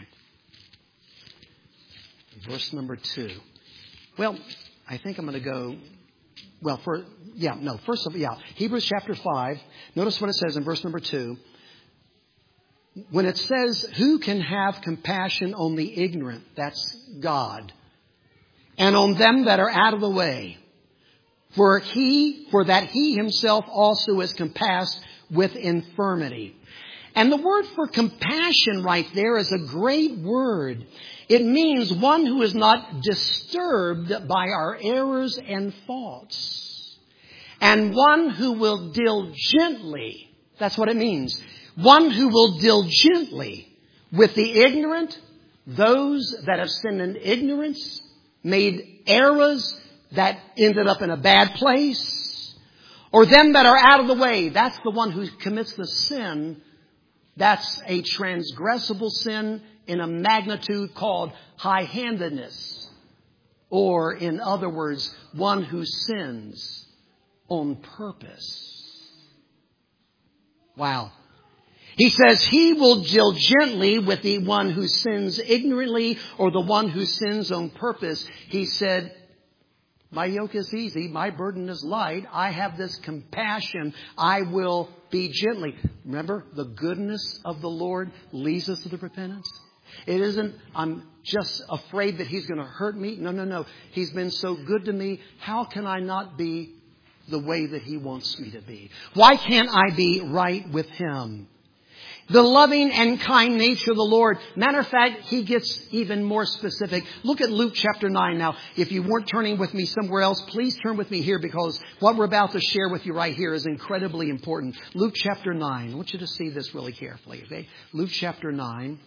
Speaker 1: Verse number two. Well, I think I'm going to go... Well, for, yeah, no, first of all, yeah, Hebrews chapter five. Notice what it says in verse number two. When it says, who can have compassion on the ignorant? That's God. And on them that are out of the way. For he, for that he himself also is compassed with infirmity. And the word for compassion right there is a great word. It means one who is not disturbed by our errors and faults. And one who will deal gently. That's what it means. One who will deal gently with the ignorant, those that have sinned in ignorance, made errors that ended up in a bad place, or them that are out of the way. That's the one who commits the sin. That's a transgressible sin in a magnitude called high-handedness. Or, in other words, one who sins on purpose. Wow. He says he will deal gently with the one who sins ignorantly or the one who sins on purpose. He said, my yoke is easy, my burden is light. I have this compassion. I will be gently. Remember, the goodness of the Lord leads us to the repentance. It isn't, I'm just afraid that He's going to hurt me. No, no, no. He's been so good to me. How can I not be the way that He wants me to be? Why can't I be right with Him? The loving and kind nature of the Lord. Matter of fact, He gets even more specific. Look at Luke chapter nine now. If you weren't turning with me somewhere else, please turn with me here because what we're about to share with you right here is incredibly important. Luke chapter nine. I want you to see this really carefully, okay? Luke chapter nine.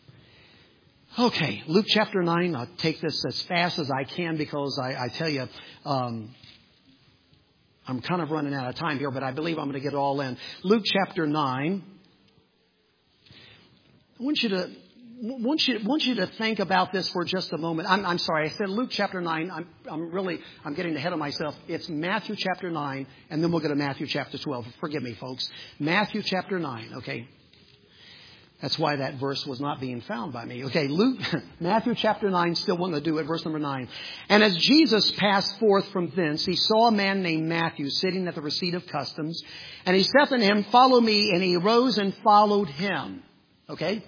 Speaker 1: Okay, Luke chapter nine. I'll take this as fast as I can because I, I tell you, um, I'm kind of running out of time here, but I believe I'm going to get it all in. Luke chapter nine. I want you to want you, want you to think about this for just a moment. I'm, I'm sorry. I said Luke chapter nine. I'm, I'm really, I'm getting ahead of myself. It's Matthew chapter nine, and then we'll go to Matthew chapter twelve. Forgive me, folks. Matthew chapter nine, okay? That's why that verse was not being found by me. Okay, Luke, Matthew chapter nine, still wanting to do it, verse number nine. And as Jesus passed forth from thence, he saw a man named Matthew sitting at the receipt of customs. And he saith unto him, Follow me. And he arose and followed him. Okay?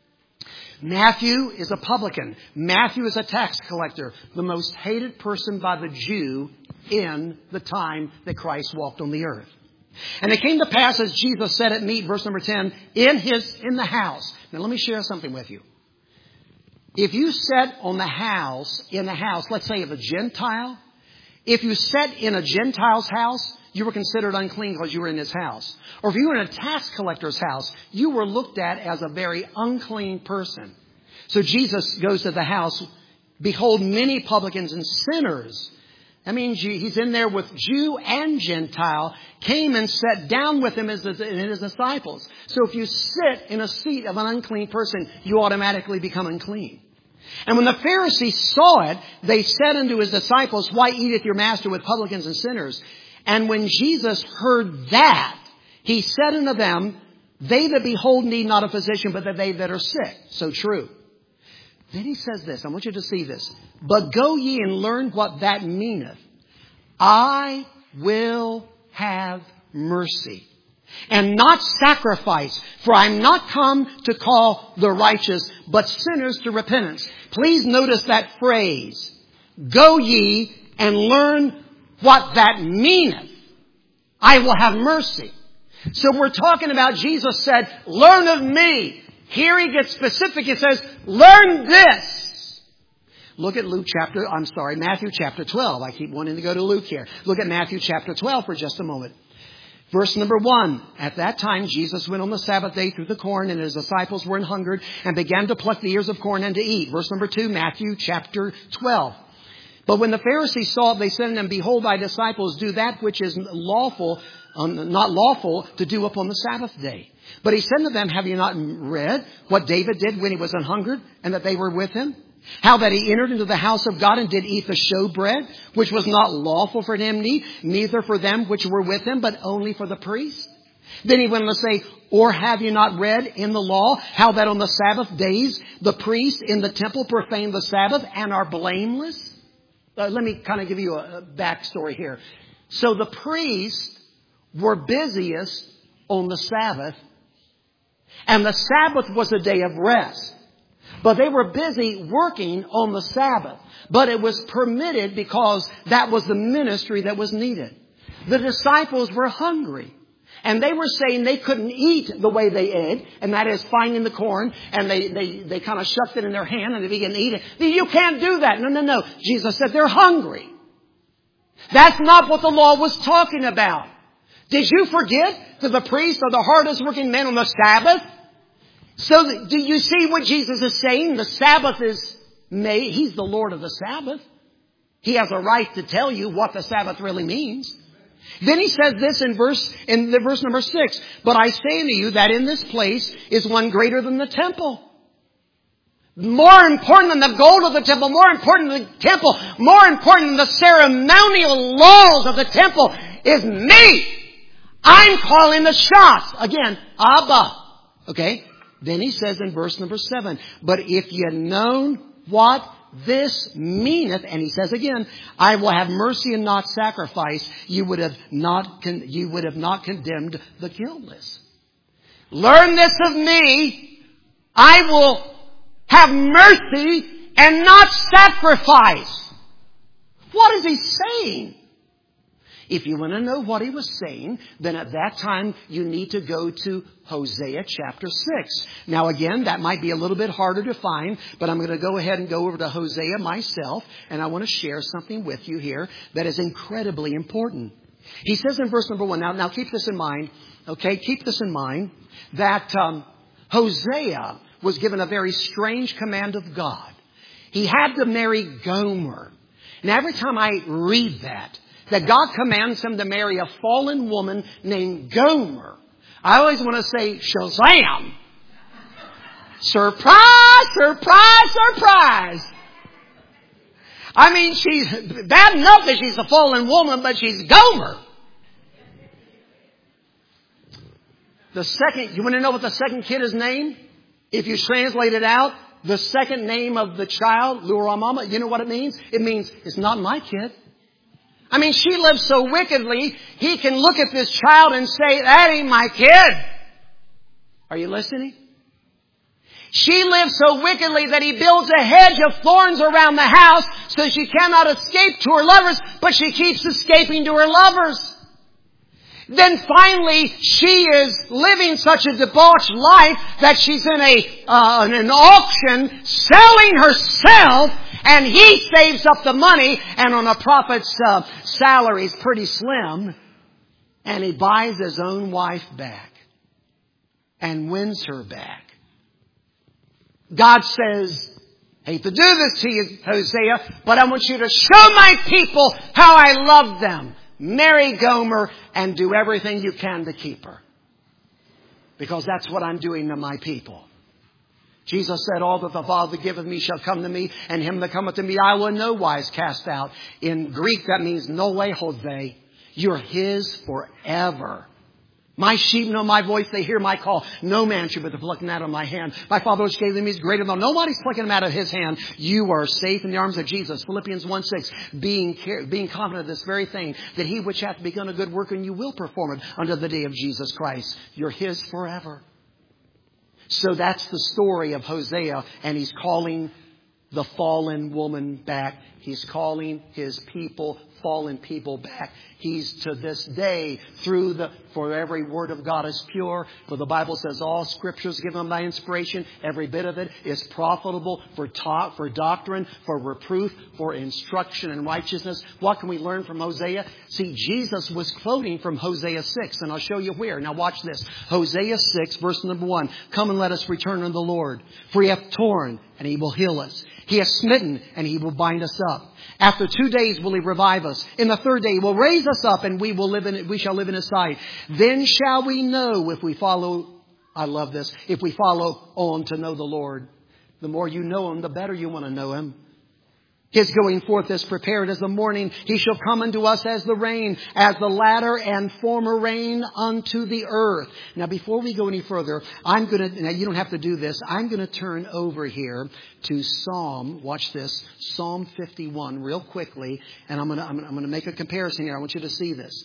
Speaker 1: Matthew is a publican. Matthew is a tax collector. The most hated person by the Jew in the time that Christ walked on the earth. And it came to pass as Jesus sat at meat, verse number ten, in his, in the house. Now let me share something with you. If you sat on the house, in the house, let's say of a Gentile, if you sat in a Gentile's house, you were considered unclean because you were in his house. Or if you were in a tax collector's house, you were looked at as a very unclean person. So Jesus goes to the house. Behold, many publicans and sinners. That means he's in there with Jew and Gentile, came and sat down with him as his disciples. So if you sit in a seat of an unclean person, you automatically become unclean. And when the Pharisees saw it, they said unto his disciples, Why eateth your master with publicans and sinners? And when Jesus heard that, he said unto them, They that behold need not a physician, but that they that are sick. So true. Then he says this, I want you to see this. But go ye and learn what that meaneth. I will have mercy, and not sacrifice. For I am not come to call the righteous, but sinners to repentance. Please notice that phrase. Go ye and learn what that meaneth. I will have mercy. So we're talking about Jesus said, learn of me. Here he gets specific. He says, learn this. Look at Luke chapter, I'm sorry, Matthew chapter twelve. I keep wanting to go to Luke here. Look at Matthew chapter twelve for just a moment. Verse number one. At that time, Jesus went on the Sabbath day through the corn, and his disciples were an hungered, and began to pluck the ears of corn and to eat. Verse number two, Matthew chapter twelve. But when the Pharisees saw it, they said unto them, Behold, thy disciples do that which is lawful, um, not lawful to do upon the Sabbath day. But he said to them, Have you not read what David did when he was an hungered, and that they were with him? How that he entered into the house of God and did eat the showbread, which was not lawful for him to eat, neither for them which were with him, but only for the priests. Then he went on to say, Or have you not read in the law how that on the Sabbath days the priests in the temple profane the Sabbath and are blameless? Uh, let me kind of give you a, a backstory here. So the priests were busiest on the Sabbath, and the Sabbath was a day of rest. But they were busy working on the Sabbath. But it was permitted because that was the ministry that was needed. The disciples were hungry. And they were saying they couldn't eat the way they ate. And that is finding the corn. And they, they, they kind of shoved it in their hand and they began to eat it. You can't do that. No, no, no. Jesus said they're hungry. That's not what the law was talking about. Did you forget that the priests are the hardest working men on the Sabbath? So do you see what Jesus is saying? The Sabbath is made. He's the Lord of the Sabbath. He has a right to tell you what the Sabbath really means. Then he says this in verse, in the verse number six. But I say unto you that in this place is one greater than the temple. More important than the gold of the temple. More important than the temple. More important than the ceremonial laws of the temple is me. I'm calling the shots. Again, Abba. Okay. Then he says in verse number seven, but if you had known what this meaneth, and he says again, I will have mercy and not sacrifice, you would have not, con- you would have not condemned the guiltless. Learn this of me. I will have mercy and not sacrifice. What is he saying? If you want to know what he was saying, then at that time you need to go to Hosea chapter six. Now again, that might be a little bit harder to find, but I'm going to go ahead and go over to Hosea myself, and I want to share something with you here that is incredibly important. He says in verse number one, now, now keep this in mind, okay, keep this in mind, that um, Hosea was given a very strange command of God. He had to marry Gomer. And every time I read that, that God commands him to marry a fallen woman named Gomer, I always want to say, Shazam! Surprise, surprise, surprise. I mean, she's bad enough that she's a fallen woman, but she's Gomer. The second, you want to know what the second kid is named? If you translate it out, the second name of the child, Lo-ruhamah, you know what it means? It means, it's not my kid. I mean, she lives so wickedly, he can look at this child and say, that ain't my kid. Are you listening? She lives so wickedly that he builds a hedge of thorns around the house so she cannot escape to her lovers, but she keeps escaping to her lovers. Then finally, she is living such a debauched life that she's in a uh, in an auction selling herself, and he saves up the money, and on a prophet's uh, salary is pretty slim, and he buys his own wife back and wins her back. God says, hate to do this to you, Hosea, but I want you to show my people how I love them. Marry Gomer and do everything you can to keep her. Because that's what I'm doing to my people. Jesus said, all that the Father giveth me shall come to me, and him that cometh to me I will in no wise cast out. In Greek that means no hode. You're his forever. My sheep know my voice, they hear my call. No man should be plucked out of my hand. My Father which gave them is greater than nobody's plucking them out of his hand. You are safe in the arms of Jesus. Philippians one six, being being confident of this very thing, that he which hath begun a good work in you will perform it unto the day of Jesus Christ. You're his forever. So that's the story of Hosea, and he's calling the fallen woman back. He's calling his people, fallen people back. He's to this day, through the, for every word of God is pure. For the Bible says all scripture is given by inspiration. Every bit of it is profitable for taught, for doctrine, for reproof, for instruction in righteousness. What can we learn from Hosea? See, Jesus was quoting from Hosea six, and I'll show you where. Now watch this. Hosea six, verse number one. Come and let us return unto the Lord. For he hath torn, and he will heal us. He hath smitten, and he will bind us up. After two days will he revive us. In the third day he will raise us up, and we will live in it. We shall live in his sight. Then shall we know if we follow, I love this, if we follow on to know the Lord. The more you know him, the better you want to know him. His going forth is prepared as the morning. He shall come unto us as the rain, as the latter and former rain unto the earth. Now, before we go any further, I'm going to, now you don't have to do this. I'm going to turn over here to Psalm, watch this, Psalm fifty-one real quickly. And I'm going to, I'm going to make a comparison here. I want you to see this.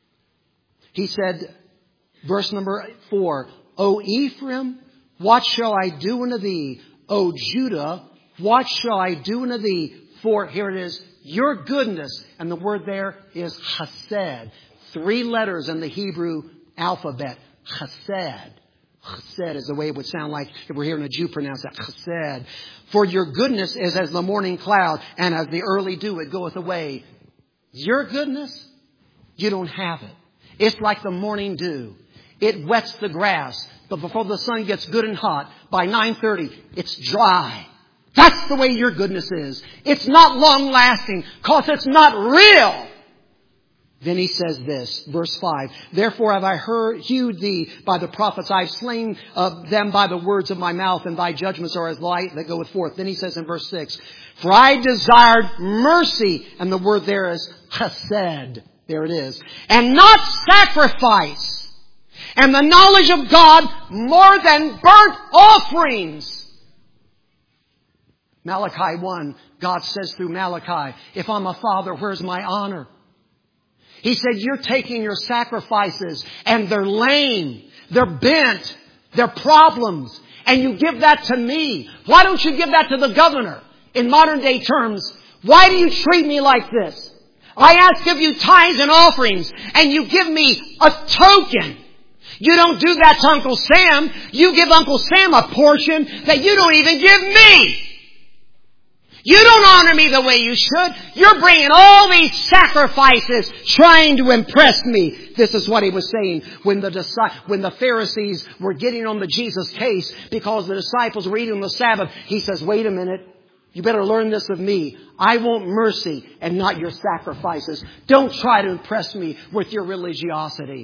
Speaker 1: He said, verse number four, O Ephraim, what shall I do unto thee? O Judah, what shall I do unto thee? For, here it is, your goodness. And the word there is chesed. Three letters in the Hebrew alphabet. Chesed. Chesed is the way it would sound like if we're hearing a Jew pronounce that. Chesed. For your goodness is as the morning cloud, and as the early dew it goeth away. Your goodness, you don't have it. It's like the morning dew. It wets the grass, but before the sun gets good and hot, by nine thirty, it's dry. That's the way your goodness is. It's not long lasting because it's not real. Then he says this, verse five, therefore have I heard, hewed thee by the prophets. I have slain uh, them by the words of my mouth, and thy judgments are as light that goeth forth. Then he says in verse six, for I desired mercy, and the word there is chesed. There it is. And not sacrifice. And the knowledge of God more than burnt offerings. Malachi one, God says through Malachi, if I'm a father, where's my honor? He said, you're taking your sacrifices and they're lame, they're bent, they're problems, and you give that to me. Why don't you give that to the governor? In modern day terms, why do you treat me like this? I ask of you tithes and offerings, and you give me a token. You don't do that to Uncle Sam. You give Uncle Sam a portion that you don't even give me. You don't honor me the way you should. You're bringing all these sacrifices trying to impress me. This is what he was saying when the when the Pharisees were getting on the Jesus case because the disciples were eating on the Sabbath. He says, wait a minute. You better learn this of me. I want mercy and not your sacrifices. Don't try to impress me with your religiosity.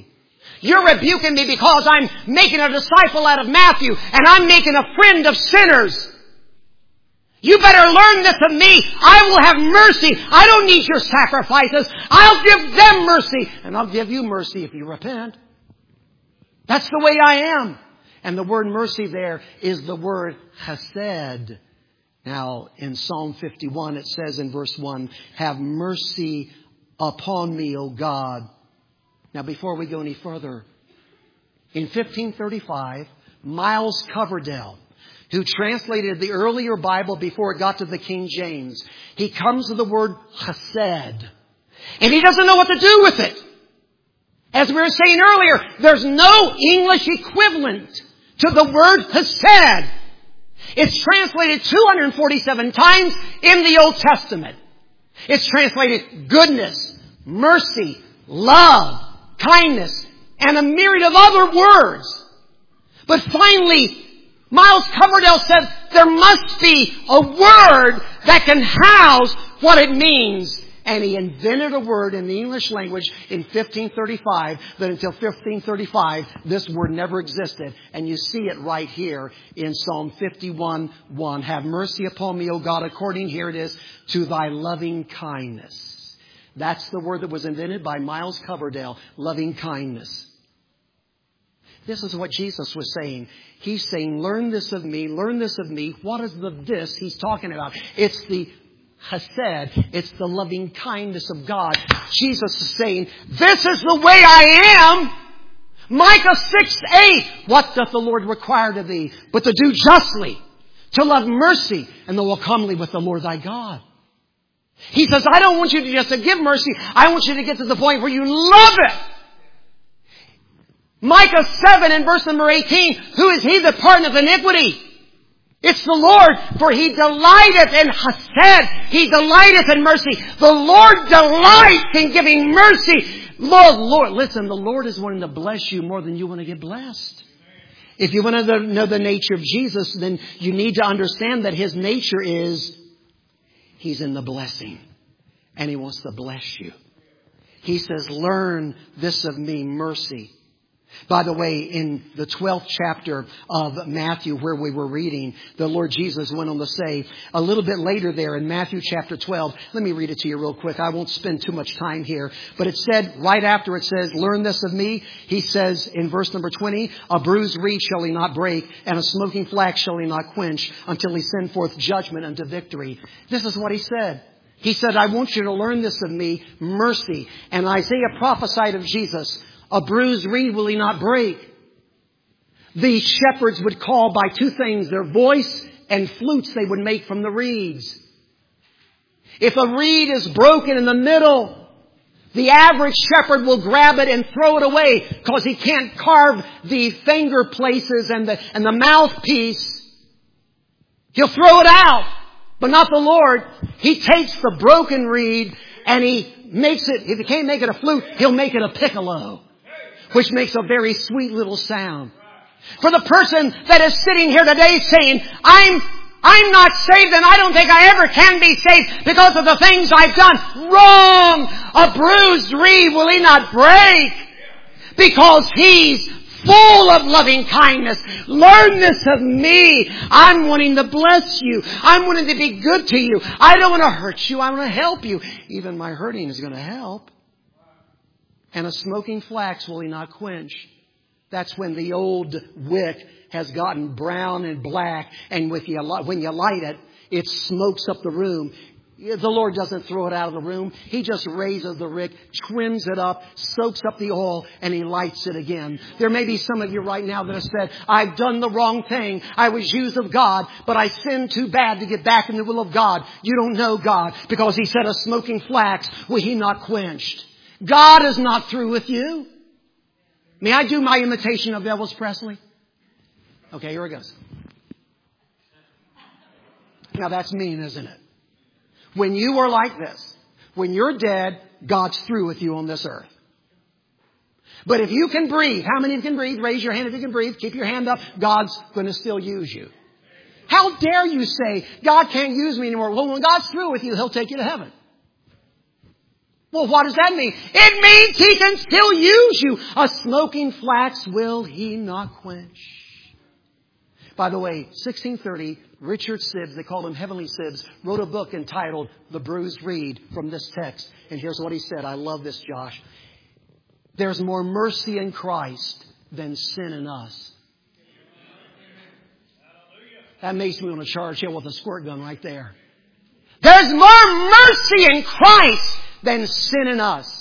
Speaker 1: You're rebuking me because I'm making a disciple out of Matthew and I'm making a friend of sinners. You better learn this of me. I will have mercy. I don't need your sacrifices. I'll give them mercy. And I'll give you mercy if you repent. That's the way I am. And the word mercy there is the word chesed. Now, in Psalm fifty-one, it says in verse one, have mercy upon me, O God. Now, before we go any further, in fifteen thirty-five, Miles Coverdale, who translated the earlier Bible before it got to the King James, he comes to the word chesed. And he doesn't know what to do with it. As we were saying earlier, there's no English equivalent to the word chesed. It's translated two hundred forty-seven times in the Old Testament. It's translated goodness, mercy, love, kindness, and a myriad of other words. But finally, Miles Coverdale said there must be a word that can house what it means. And he invented a word in the English language in fifteen thirty-five that until fifteen thirty-five, this word never existed. And you see it right here in Psalm fifty-one one. Have mercy upon me, O God, according, here it is, to thy loving kindness. That's the word that was invented by Miles Coverdale, loving kindness. This is what Jesus was saying. He's saying, learn this of me, learn this of me. What is the this he's talking about? It's the chesed. It's the loving kindness of God. Jesus is saying, this is the way I am. Micah six eight. What doth the Lord require of thee? But to do justly, to love mercy, and to walk humbly with the Lord thy God. He says, I don't want you to just to give mercy. I want you to get to the point where you love it. Micah seven and verse number eighteen. Who is he that pardoneth iniquity? It's the Lord, for He delighteth in chesed. He delighteth in mercy. The Lord delights in giving mercy. Lord, Lord, listen, the Lord is wanting to bless you more than you want to get blessed. If you want to know the nature of Jesus, then you need to understand that His nature is He's in the blessing. And He wants to bless you. He says, learn this of me, mercy. By the way, in the twelfth chapter of Matthew where we were reading, the Lord Jesus went on to say a little bit later there in Matthew chapter twelve. Let me read it to you real quick. I won't spend too much time here. But it said, right after it says, learn this of me, He says in verse number twenty, a bruised reed shall He not break, and a smoking flax shall He not quench, until He send forth judgment unto victory. This is what He said. He said, I want you to learn this of me, mercy. And Isaiah prophesied of Jesus. A bruised reed will He not break. The shepherds would call by two things, their voice and flutes they would make from the reeds. If a reed is broken in the middle, the average shepherd will grab it and throw it away because he can't carve the finger places and the, and the mouthpiece. He'll throw it out, but not the Lord. He takes the broken reed and He makes it, if He can't make it a flute, He'll make it a piccolo, which makes a very sweet little sound. For the person that is sitting here today saying, I'm, I'm not saved and I don't think I ever can be saved because of the things I've done. Wrong! A bruised reed will He not break because He's full of loving kindness. Learn this of me. I'm wanting to bless you. I'm wanting to be good to you. I don't want to hurt you. I want to help you. Even my hurting is going to help. And a smoking flax will He not quench. That's when the old wick has gotten brown and black. And with you, when you light it, it smokes up the room. The Lord doesn't throw it out of the room. He just raises the wick, trims it up, soaks up the oil, and He lights it again. There may be some of you right now that have said, I've done the wrong thing. I was used of God, but I sinned too bad to get back in the will of God. You don't know God because He said a smoking flax will He not quenched. God is not through with you. May I do my imitation of Elvis Presley? Okay, here it goes. Now that's mean, isn't it? When you are like this, when you're dead, God's through with you on this earth. But if you can breathe, how many of you can breathe? Raise your hand if you can breathe. Keep your hand up. God's going to still use you. How dare you say, God can't use me anymore? Well, when God's through with you, He'll take you to heaven. Well, what does that mean? It means He can still use you. A smoking flax will He not quench. By the way, sixteen thirty, Richard Sibbes, they called him Heavenly Sibbes, wrote a book entitled The Bruised Reed from this text. And here's what he said. I love this, Josh. There's more mercy in Christ than sin in us. That makes me want to charge him with a squirt gun right there. There's more mercy in Christ than sin in us.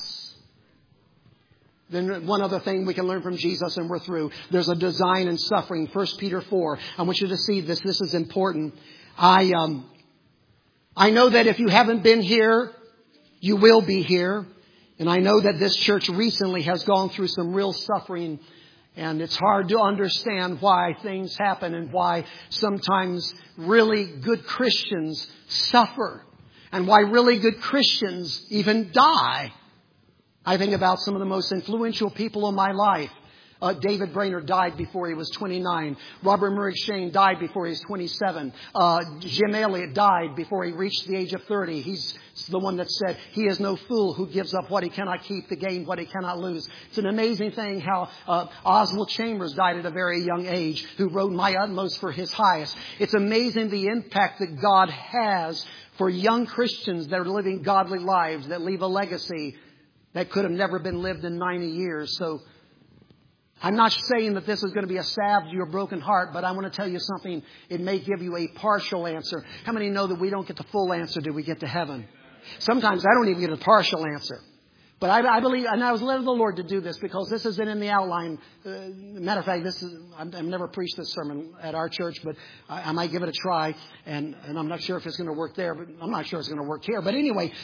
Speaker 1: Then one other thing we can learn from Jesus, and we're through. There's a design in suffering. First Peter four. I want you to see this. This is important. I um, I know that if you haven't been here, you will be here. And I know that this church recently has gone through some real suffering. And it's hard to understand why things happen and why sometimes really good Christians suffer. And why really good Christians even die. I think about some of the most influential people in my life. Uh, David Brainerd died before he was twenty-nine. Robert Murray Shane died before he was twenty-seven. Uh, Jim Elliott died before he reached the age of thirty. He's the one that said, he is no fool who gives up what he cannot keep to gain what he cannot lose. It's an amazing thing how uh, Oswald Chambers died at a very young age, who wrote My Utmost for His Highest. It's amazing the impact that God has for young Christians that are living godly lives, that leave a legacy that could have never been lived in ninety years. So I'm not saying that this is going to be a salve to your broken heart, but I want to tell you something. It may give you a partial answer. How many know that we don't get the full answer till we get to heaven? Sometimes I don't even get a partial answer. But I, I believe, and I was led of the Lord to do this because this isn't in the outline. Uh, matter of fact, this is, I've, I've never preached this sermon at our church, but I, I might give it a try. And, and I'm not sure if it's going to work there, but I'm not sure it's going to work here. But anyway,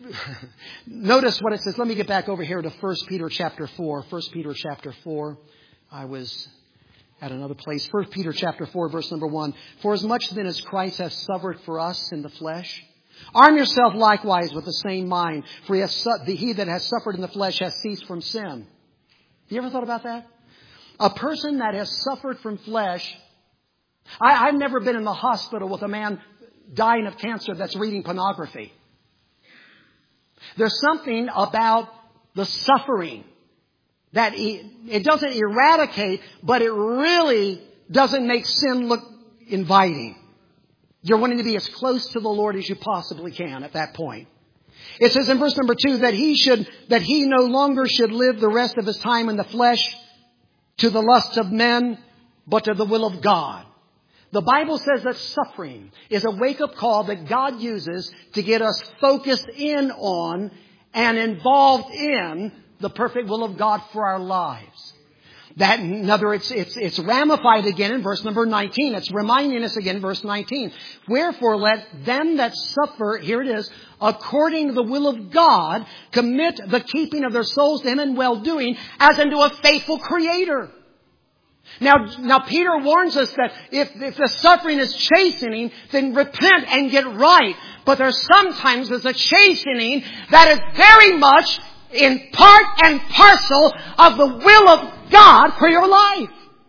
Speaker 1: notice what it says. Let me get back over here to First Peter chapter four. First Peter chapter four. I was at another place. First Peter chapter four, verse number one. For as much then as Christ has suffered for us in the flesh, arm yourself likewise with the same mind. For he, has su- he that has suffered in the flesh has ceased from sin. You ever thought about that? A person that has suffered from flesh. I, I've never been in the hospital with a man dying of cancer that's reading pornography. There's something about the suffering that it doesn't eradicate, but it really doesn't make sin look inviting. You're wanting to be as close to the Lord as you possibly can at that point. It says in verse number two that he should, that he no longer should live the rest of his time in the flesh to the lusts of men, but to the will of God. The Bible says that suffering is a wake-up call that God uses to get us focused in on and involved in the perfect will of God for our lives. That, in other words, it's, it's ramified again in verse number nineteen. It's reminding us again in verse nineteen. Wherefore let them that suffer, here it is, according to the will of God, commit the keeping of their souls to Him in well-doing as unto a faithful Creator. Now, now Peter warns us that if, if the suffering is chastening, then repent and get right. But there's sometimes there's a chastening that is very much in part and parcel of the will of God for your life.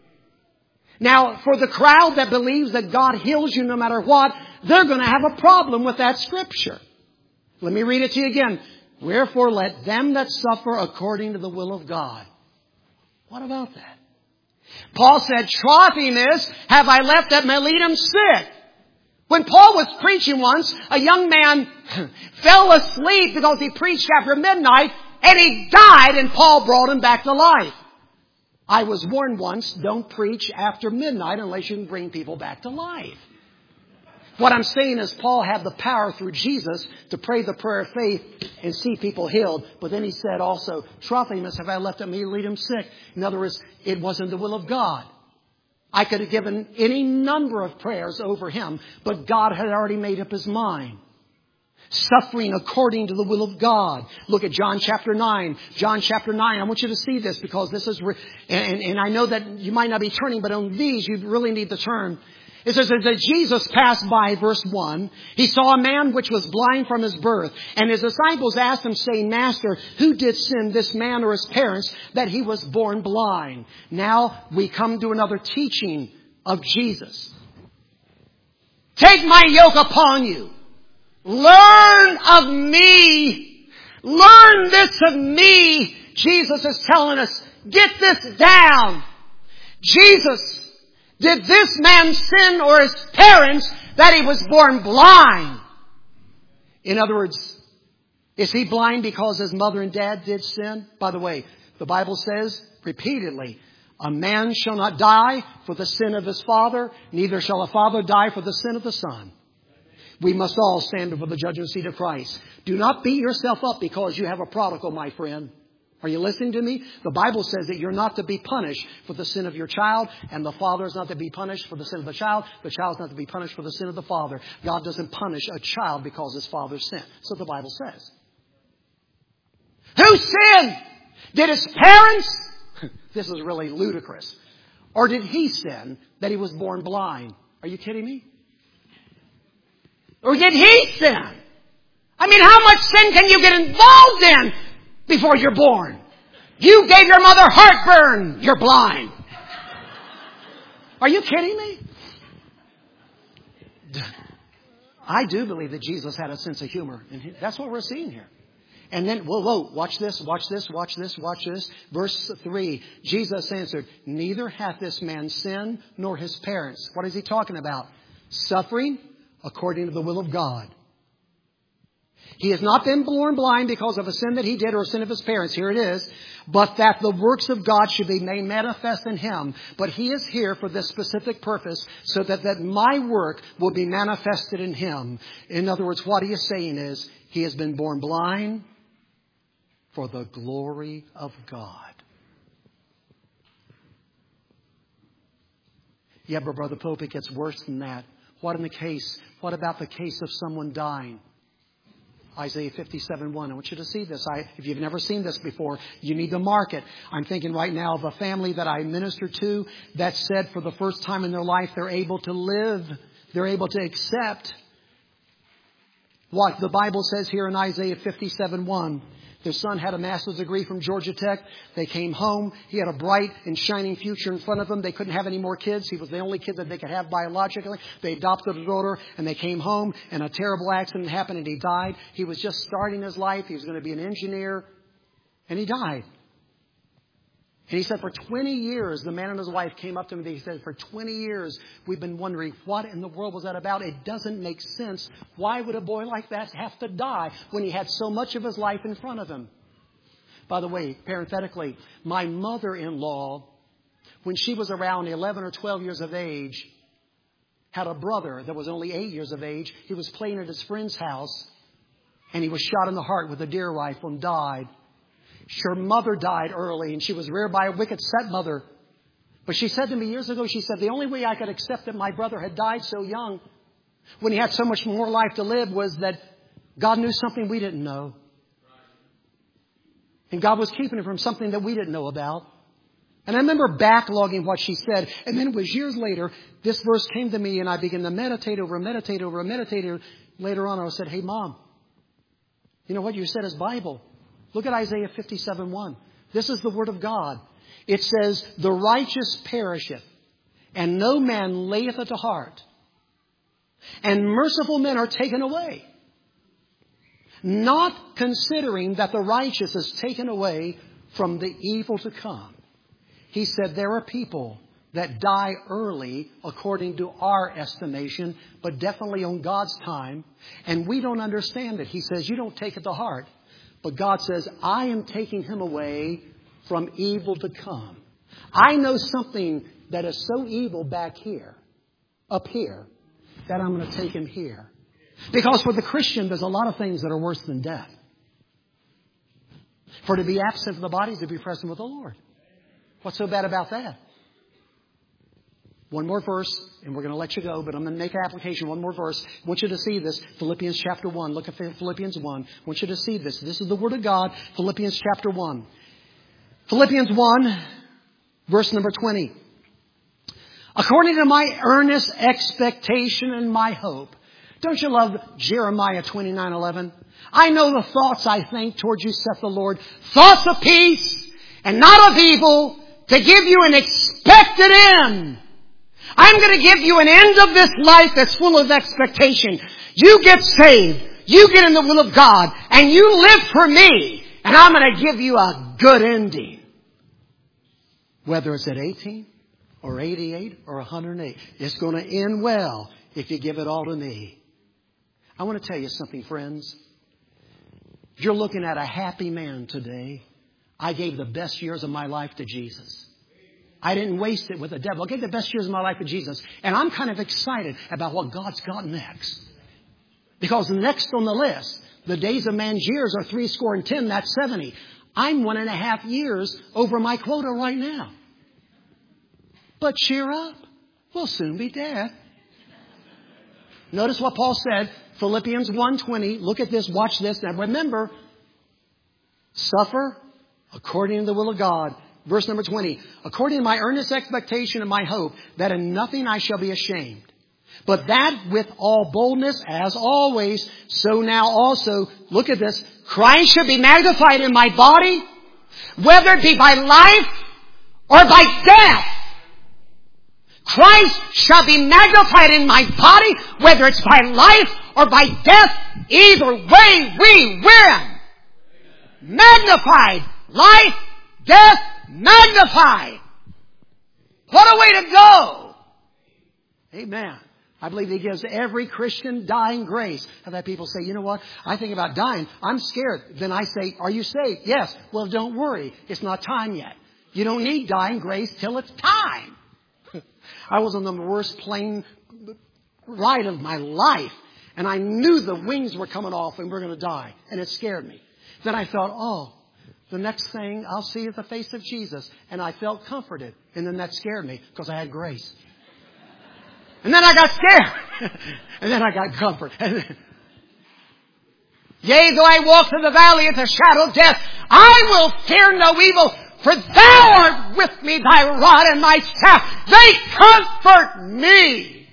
Speaker 1: Now, for the crowd that believes that God heals you no matter what, they're going to have a problem with that scripture. Let me read it to you again. Wherefore let them that suffer according to the will of God. What about that? Paul said, Trophimus have I left at Miletum sick. When Paul was preaching once, a young man fell asleep because he preached after midnight, and he died, and Paul brought him back to life. I was warned once, don't preach after midnight unless you can bring people back to life. What I'm saying is Paul had the power through Jesus to pray the prayer of faith and see people healed. But then he said also, Trophimus have I left at Miletum sick. In other words, it wasn't the will of God. I could have given any number of prayers over him, but God had already made up His mind. Suffering according to the will of God. Look at John chapter nine. John chapter nine. I want you to see this because this is, re- and, and I know that you might not be turning, but on these you really need to turn. It says that Jesus passed by, verse one. He saw a man which was blind from his birth. And His disciples asked Him, saying, Master, who did sin, this man or his parents, that he was born blind? Now we come to another teaching of Jesus. Take my yoke upon you. Learn of me, Learn this of me. Jesus is telling us, get this down. Jesus, did this man sin or his parents that he was born blind? In other words, is he blind because his mother and dad did sin? By the way, the Bible says repeatedly, a man shall not die for the sin of his father, neither shall a father die for the sin of the son. We must all stand before the judgment seat of Christ. Do not beat yourself up because you have a prodigal, my friend. Are you listening to me? The Bible says that you're not to be punished for the sin of your child, and the father is not to be punished for the sin of the child. The child is not to be punished for the sin of the father. God doesn't punish a child because his father sinned. So the Bible says. Who sinned? Did his parents? This is really ludicrous. Or did he sin that he was born blind? Are you kidding me? Or did he sin? I mean, how much sin can you get involved in before you're born? You gave your mother heartburn. You're blind. Are you kidding me? I do believe that Jesus had a sense of humor. And that's what we're seeing here. And then, whoa, whoa, watch this, watch this, watch this, watch this. Verse three, Jesus answered, neither hath this man sinned nor his parents. What is he talking about? Suffering according to the will of God. He has not been born blind because of a sin that he did or a sin of his parents. Here it is. But that the works of God should be made manifest in him. But he is here for this specific purpose so that, that my work will be manifested in him. In other words, what he is saying is he has been born blind for the glory of God. Yeah, but Brother Pope, it gets worse than that. What in the case? What about the case of someone dying? Isaiah fifty-seven one. I want you to see this. I, if you've never seen this before, you need to mark it. I'm thinking right now of a family that I minister to that said for the first time in their life they're able to live. They're able to accept what the Bible says here in Isaiah fifty-seven one. Their son had a master's degree from Georgia Tech. They came home. He had a bright and shining future in front of him. They couldn't have any more kids. He was the only kid that they could have biologically. They adopted a daughter and they came home and a terrible accident happened and he died. He was just starting his life. He was going to be an engineer and he died. And he said for twenty years, the man and his wife came up to me. He said, for twenty years, we've been wondering what in the world was that about? It doesn't make sense. Why would a boy like that have to die when he had so much of his life in front of him? By the way, parenthetically, my mother-in-law, when she was around eleven or twelve years of age, had a brother that was only eight years of age. He was playing at his friend's house and he was shot in the heart with a deer rifle and died. Her mother died early and she was reared by a wicked stepmother. But she said to me years ago, she said, the only way I could accept that my brother had died so young when he had so much more life to live was that God knew something we didn't know. And God was keeping him from something that we didn't know about. And I remember backlogging what she said. And then it was years later, this verse came to me and I began to meditate over, meditate over, meditate over. Later on I said, hey Mom, you know what you said is Bible. Look at Isaiah fifty-seven one. This is the word of God. It says, the righteous perisheth, and no man layeth it to heart. And merciful men are taken away. Not considering that the righteous is taken away from the evil to come. He said there are people that die early according to our estimation, but definitely on God's time. And we don't understand it. He says, you don't take it to heart. But God says, I am taking him away from evil to come. I know something that is so evil back here, up here, that I'm going to take him here. Because for the Christian, there's a lot of things that are worse than death. For to be absent from the body is to be present with the Lord. What's so bad about that? One more verse, and we're going to let you go, but I'm going to make an application. One more verse. I want you to see this. Philippians chapter one. Look at Philippians one. I want you to see this. This is the Word of God. Philippians chapter one. Philippians one, verse number twenty. According to my earnest expectation and my hope. Don't you love Jeremiah twenty-nine eleven? I know the thoughts I think towards you, saith the Lord. Thoughts of peace and not of evil, to give you an expected end. I'm going to give you an end of this life that's full of expectation. You get saved. You get in the will of God and you live for me, and I'm going to give you a good ending. Whether it's at eighteen or eighty-eight or one hundred eight, it's going to end well if you give it all to me. I want to tell you something, friends. You're looking at a happy man today. I gave the best years of my life to Jesus. I didn't waste it with the devil. I gave the best years of my life to Jesus. And I'm kind of excited about what God's got next. Because next on the list, the days of man's years are three score and ten. That's seventy. I'm one and a half years over my quota right now. But cheer up. We'll soon be dead. Notice what Paul said. Philippians one twenty. Look at this. Watch this. Now remember, suffer according to the will of God. Verse number twenty. According to my earnest expectation and my hope, that in nothing I shall be ashamed. But that with all boldness, as always, so now also, look at this, Christ should be magnified in my body, whether it be by life or by death. Christ shall be magnified in my body, whether it's by life or by death. Either way we win. Magnified. Life, death, magnified. What a way to go. Amen. I believe He gives every Christian dying grace. I've had people say, you know what? I think about dying. I'm scared. Then I say, are you saved? Yes. Well, don't worry. It's not time yet. You don't need dying grace till it's time. I was on the worst plane ride of my life. And I knew the wings were coming off and we're going to die. And it scared me. Then I thought, oh, the next thing I'll see is the face of Jesus. And I felt comforted. And then that scared me because I had grace. And then I got scared. And then I got comfort. Yea, though I walk through the valley of the shadow of death, I will fear no evil. For thou art with me, thy rod and thy staff. They comfort me.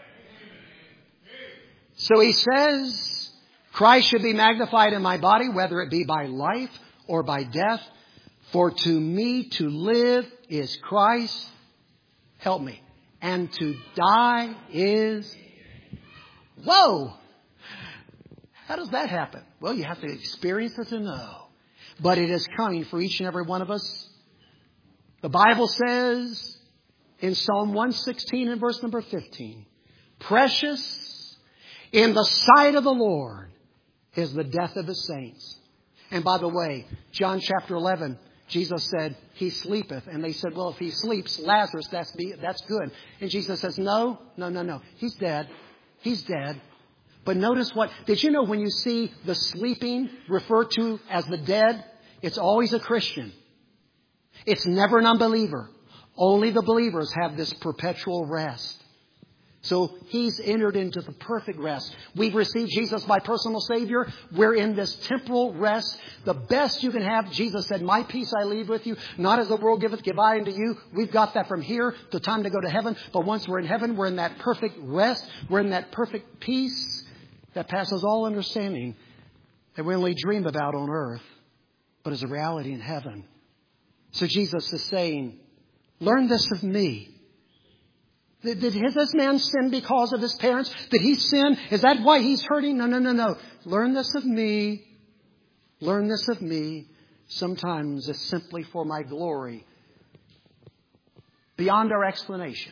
Speaker 1: So he says, Christ should be magnified in my body, whether it be by life or by death. For to me to live is Christ. Help me. And to die is... Whoa! How does that happen? Well, you have to experience it to know. But it is coming for each and every one of us. The Bible says in Psalm one sixteen and verse number fifteen, precious in the sight of the Lord is the death of His saints. And by the way, John chapter eleven, Jesus said, He sleepeth. And they said, well, if He sleeps, Lazarus, that's, be, that's good. And Jesus says, no, no, no, no. He's dead. He's dead. But notice what, did you know when you see the sleeping referred to as the dead, it's always a Christian. It's never an unbeliever. Only the believers have this perpetual rest. So He's entered into the perfect rest. We've received Jesus, my personal Savior. We're in this temporal rest. The best you can have. Jesus said, my peace I leave with you. Not as the world giveth, give I unto you. We've got that from here to time to go to heaven. But once we're in heaven, we're in that perfect rest. We're in that perfect peace that passes all understanding that we only dream about on earth, but is a reality in heaven. So Jesus is saying, learn this of me. Did, did this man sin because of his parents? Did he sin? Is that why he's hurting? No, no, no, no. Learn this of me. Learn this of me. Sometimes it's simply for my glory. Beyond our explanation.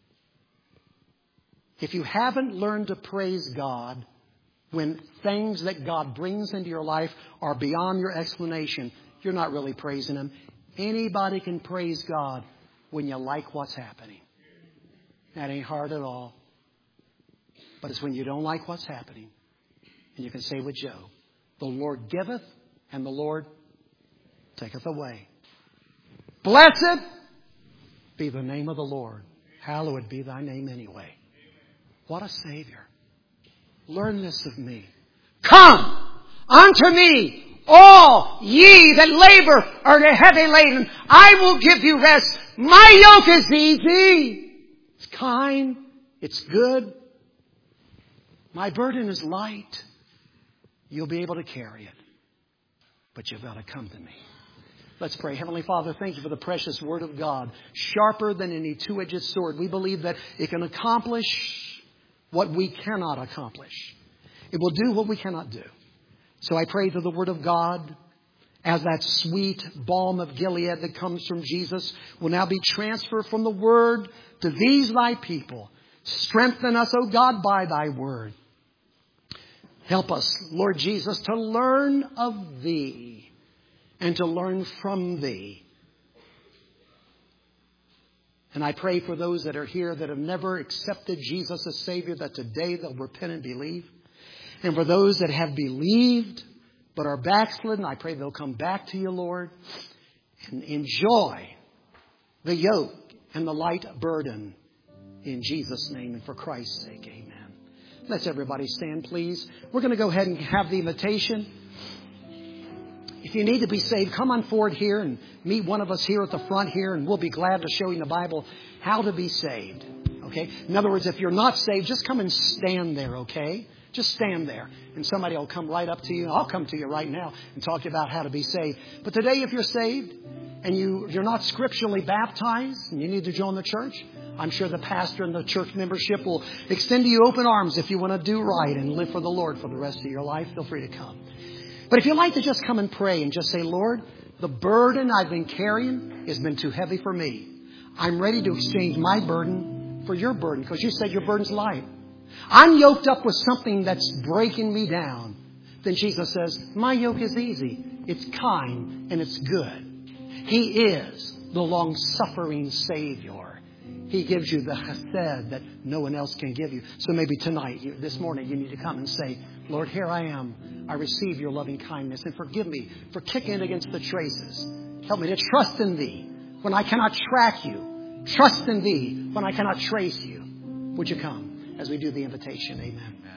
Speaker 1: If you haven't learned to praise God when things that God brings into your life are beyond your explanation, you're not really praising Him. Anybody can praise God when you like what's happening. That ain't hard at all. But it's when you don't like what's happening. And you can say with Job, the Lord giveth and the Lord taketh away. Blessed be the name of the Lord. Hallowed be thy name anyway. What a Savior. Learn this of me. Come unto me, all ye that labor are heavy laden. I will give you rest. My yoke is easy. It's kind. It's good. My burden is light. You'll be able to carry it. But you've got to come to me. Let's pray. Heavenly Father, thank you for the precious Word of God. Sharper than any two-edged sword. We believe that it can accomplish what we cannot accomplish. It will do what we cannot do. So I pray that the Word of God, as that sweet balm of Gilead that comes from Jesus, will now be transferred from the Word to these thy people. Strengthen us, O God, by thy Word. Help us, Lord Jesus, to learn of thee and to learn from thee. And I pray for those that are here that have never accepted Jesus as Savior, that today they'll repent and believe. And for those that have believed but are backslidden, I pray they'll come back to you, Lord, and enjoy the yoke and the light burden in Jesus' name and for Christ's sake. Amen. Let's everybody stand, please. We're going to go ahead and have the invitation. If you need to be saved, come on forward here and meet one of us here at the front here, and we'll be glad to show you in the Bible how to be saved. Okay? In other words, if you're not saved, just come and stand there, okay? Just stand there, and somebody will come right up to you. I'll come to you right now and talk to you about how to be saved. But today, if you're saved and you, you're not scripturally baptized and you need to join the church, I'm sure the pastor and the church membership will extend to you open arms if you want to do right and live for the Lord for the rest of your life. Feel free to come. But if you'd like to just come and pray and just say, Lord, the burden I've been carrying has been too heavy for me. I'm ready to exchange my burden for your burden because you said your burden's light. I'm yoked up with something that's breaking me down. Then Jesus says, my yoke is easy. It's kind and it's good. He is the long-suffering Savior. He gives you the chesed that no one else can give you. So maybe tonight, you, this morning, you need to come and say, Lord, here I am. I receive your loving kindness and forgive me for kicking against the traces. Help me to trust in thee when I cannot track you. Trust in thee when I cannot trace you. Would you come as we do the invitation? Amen.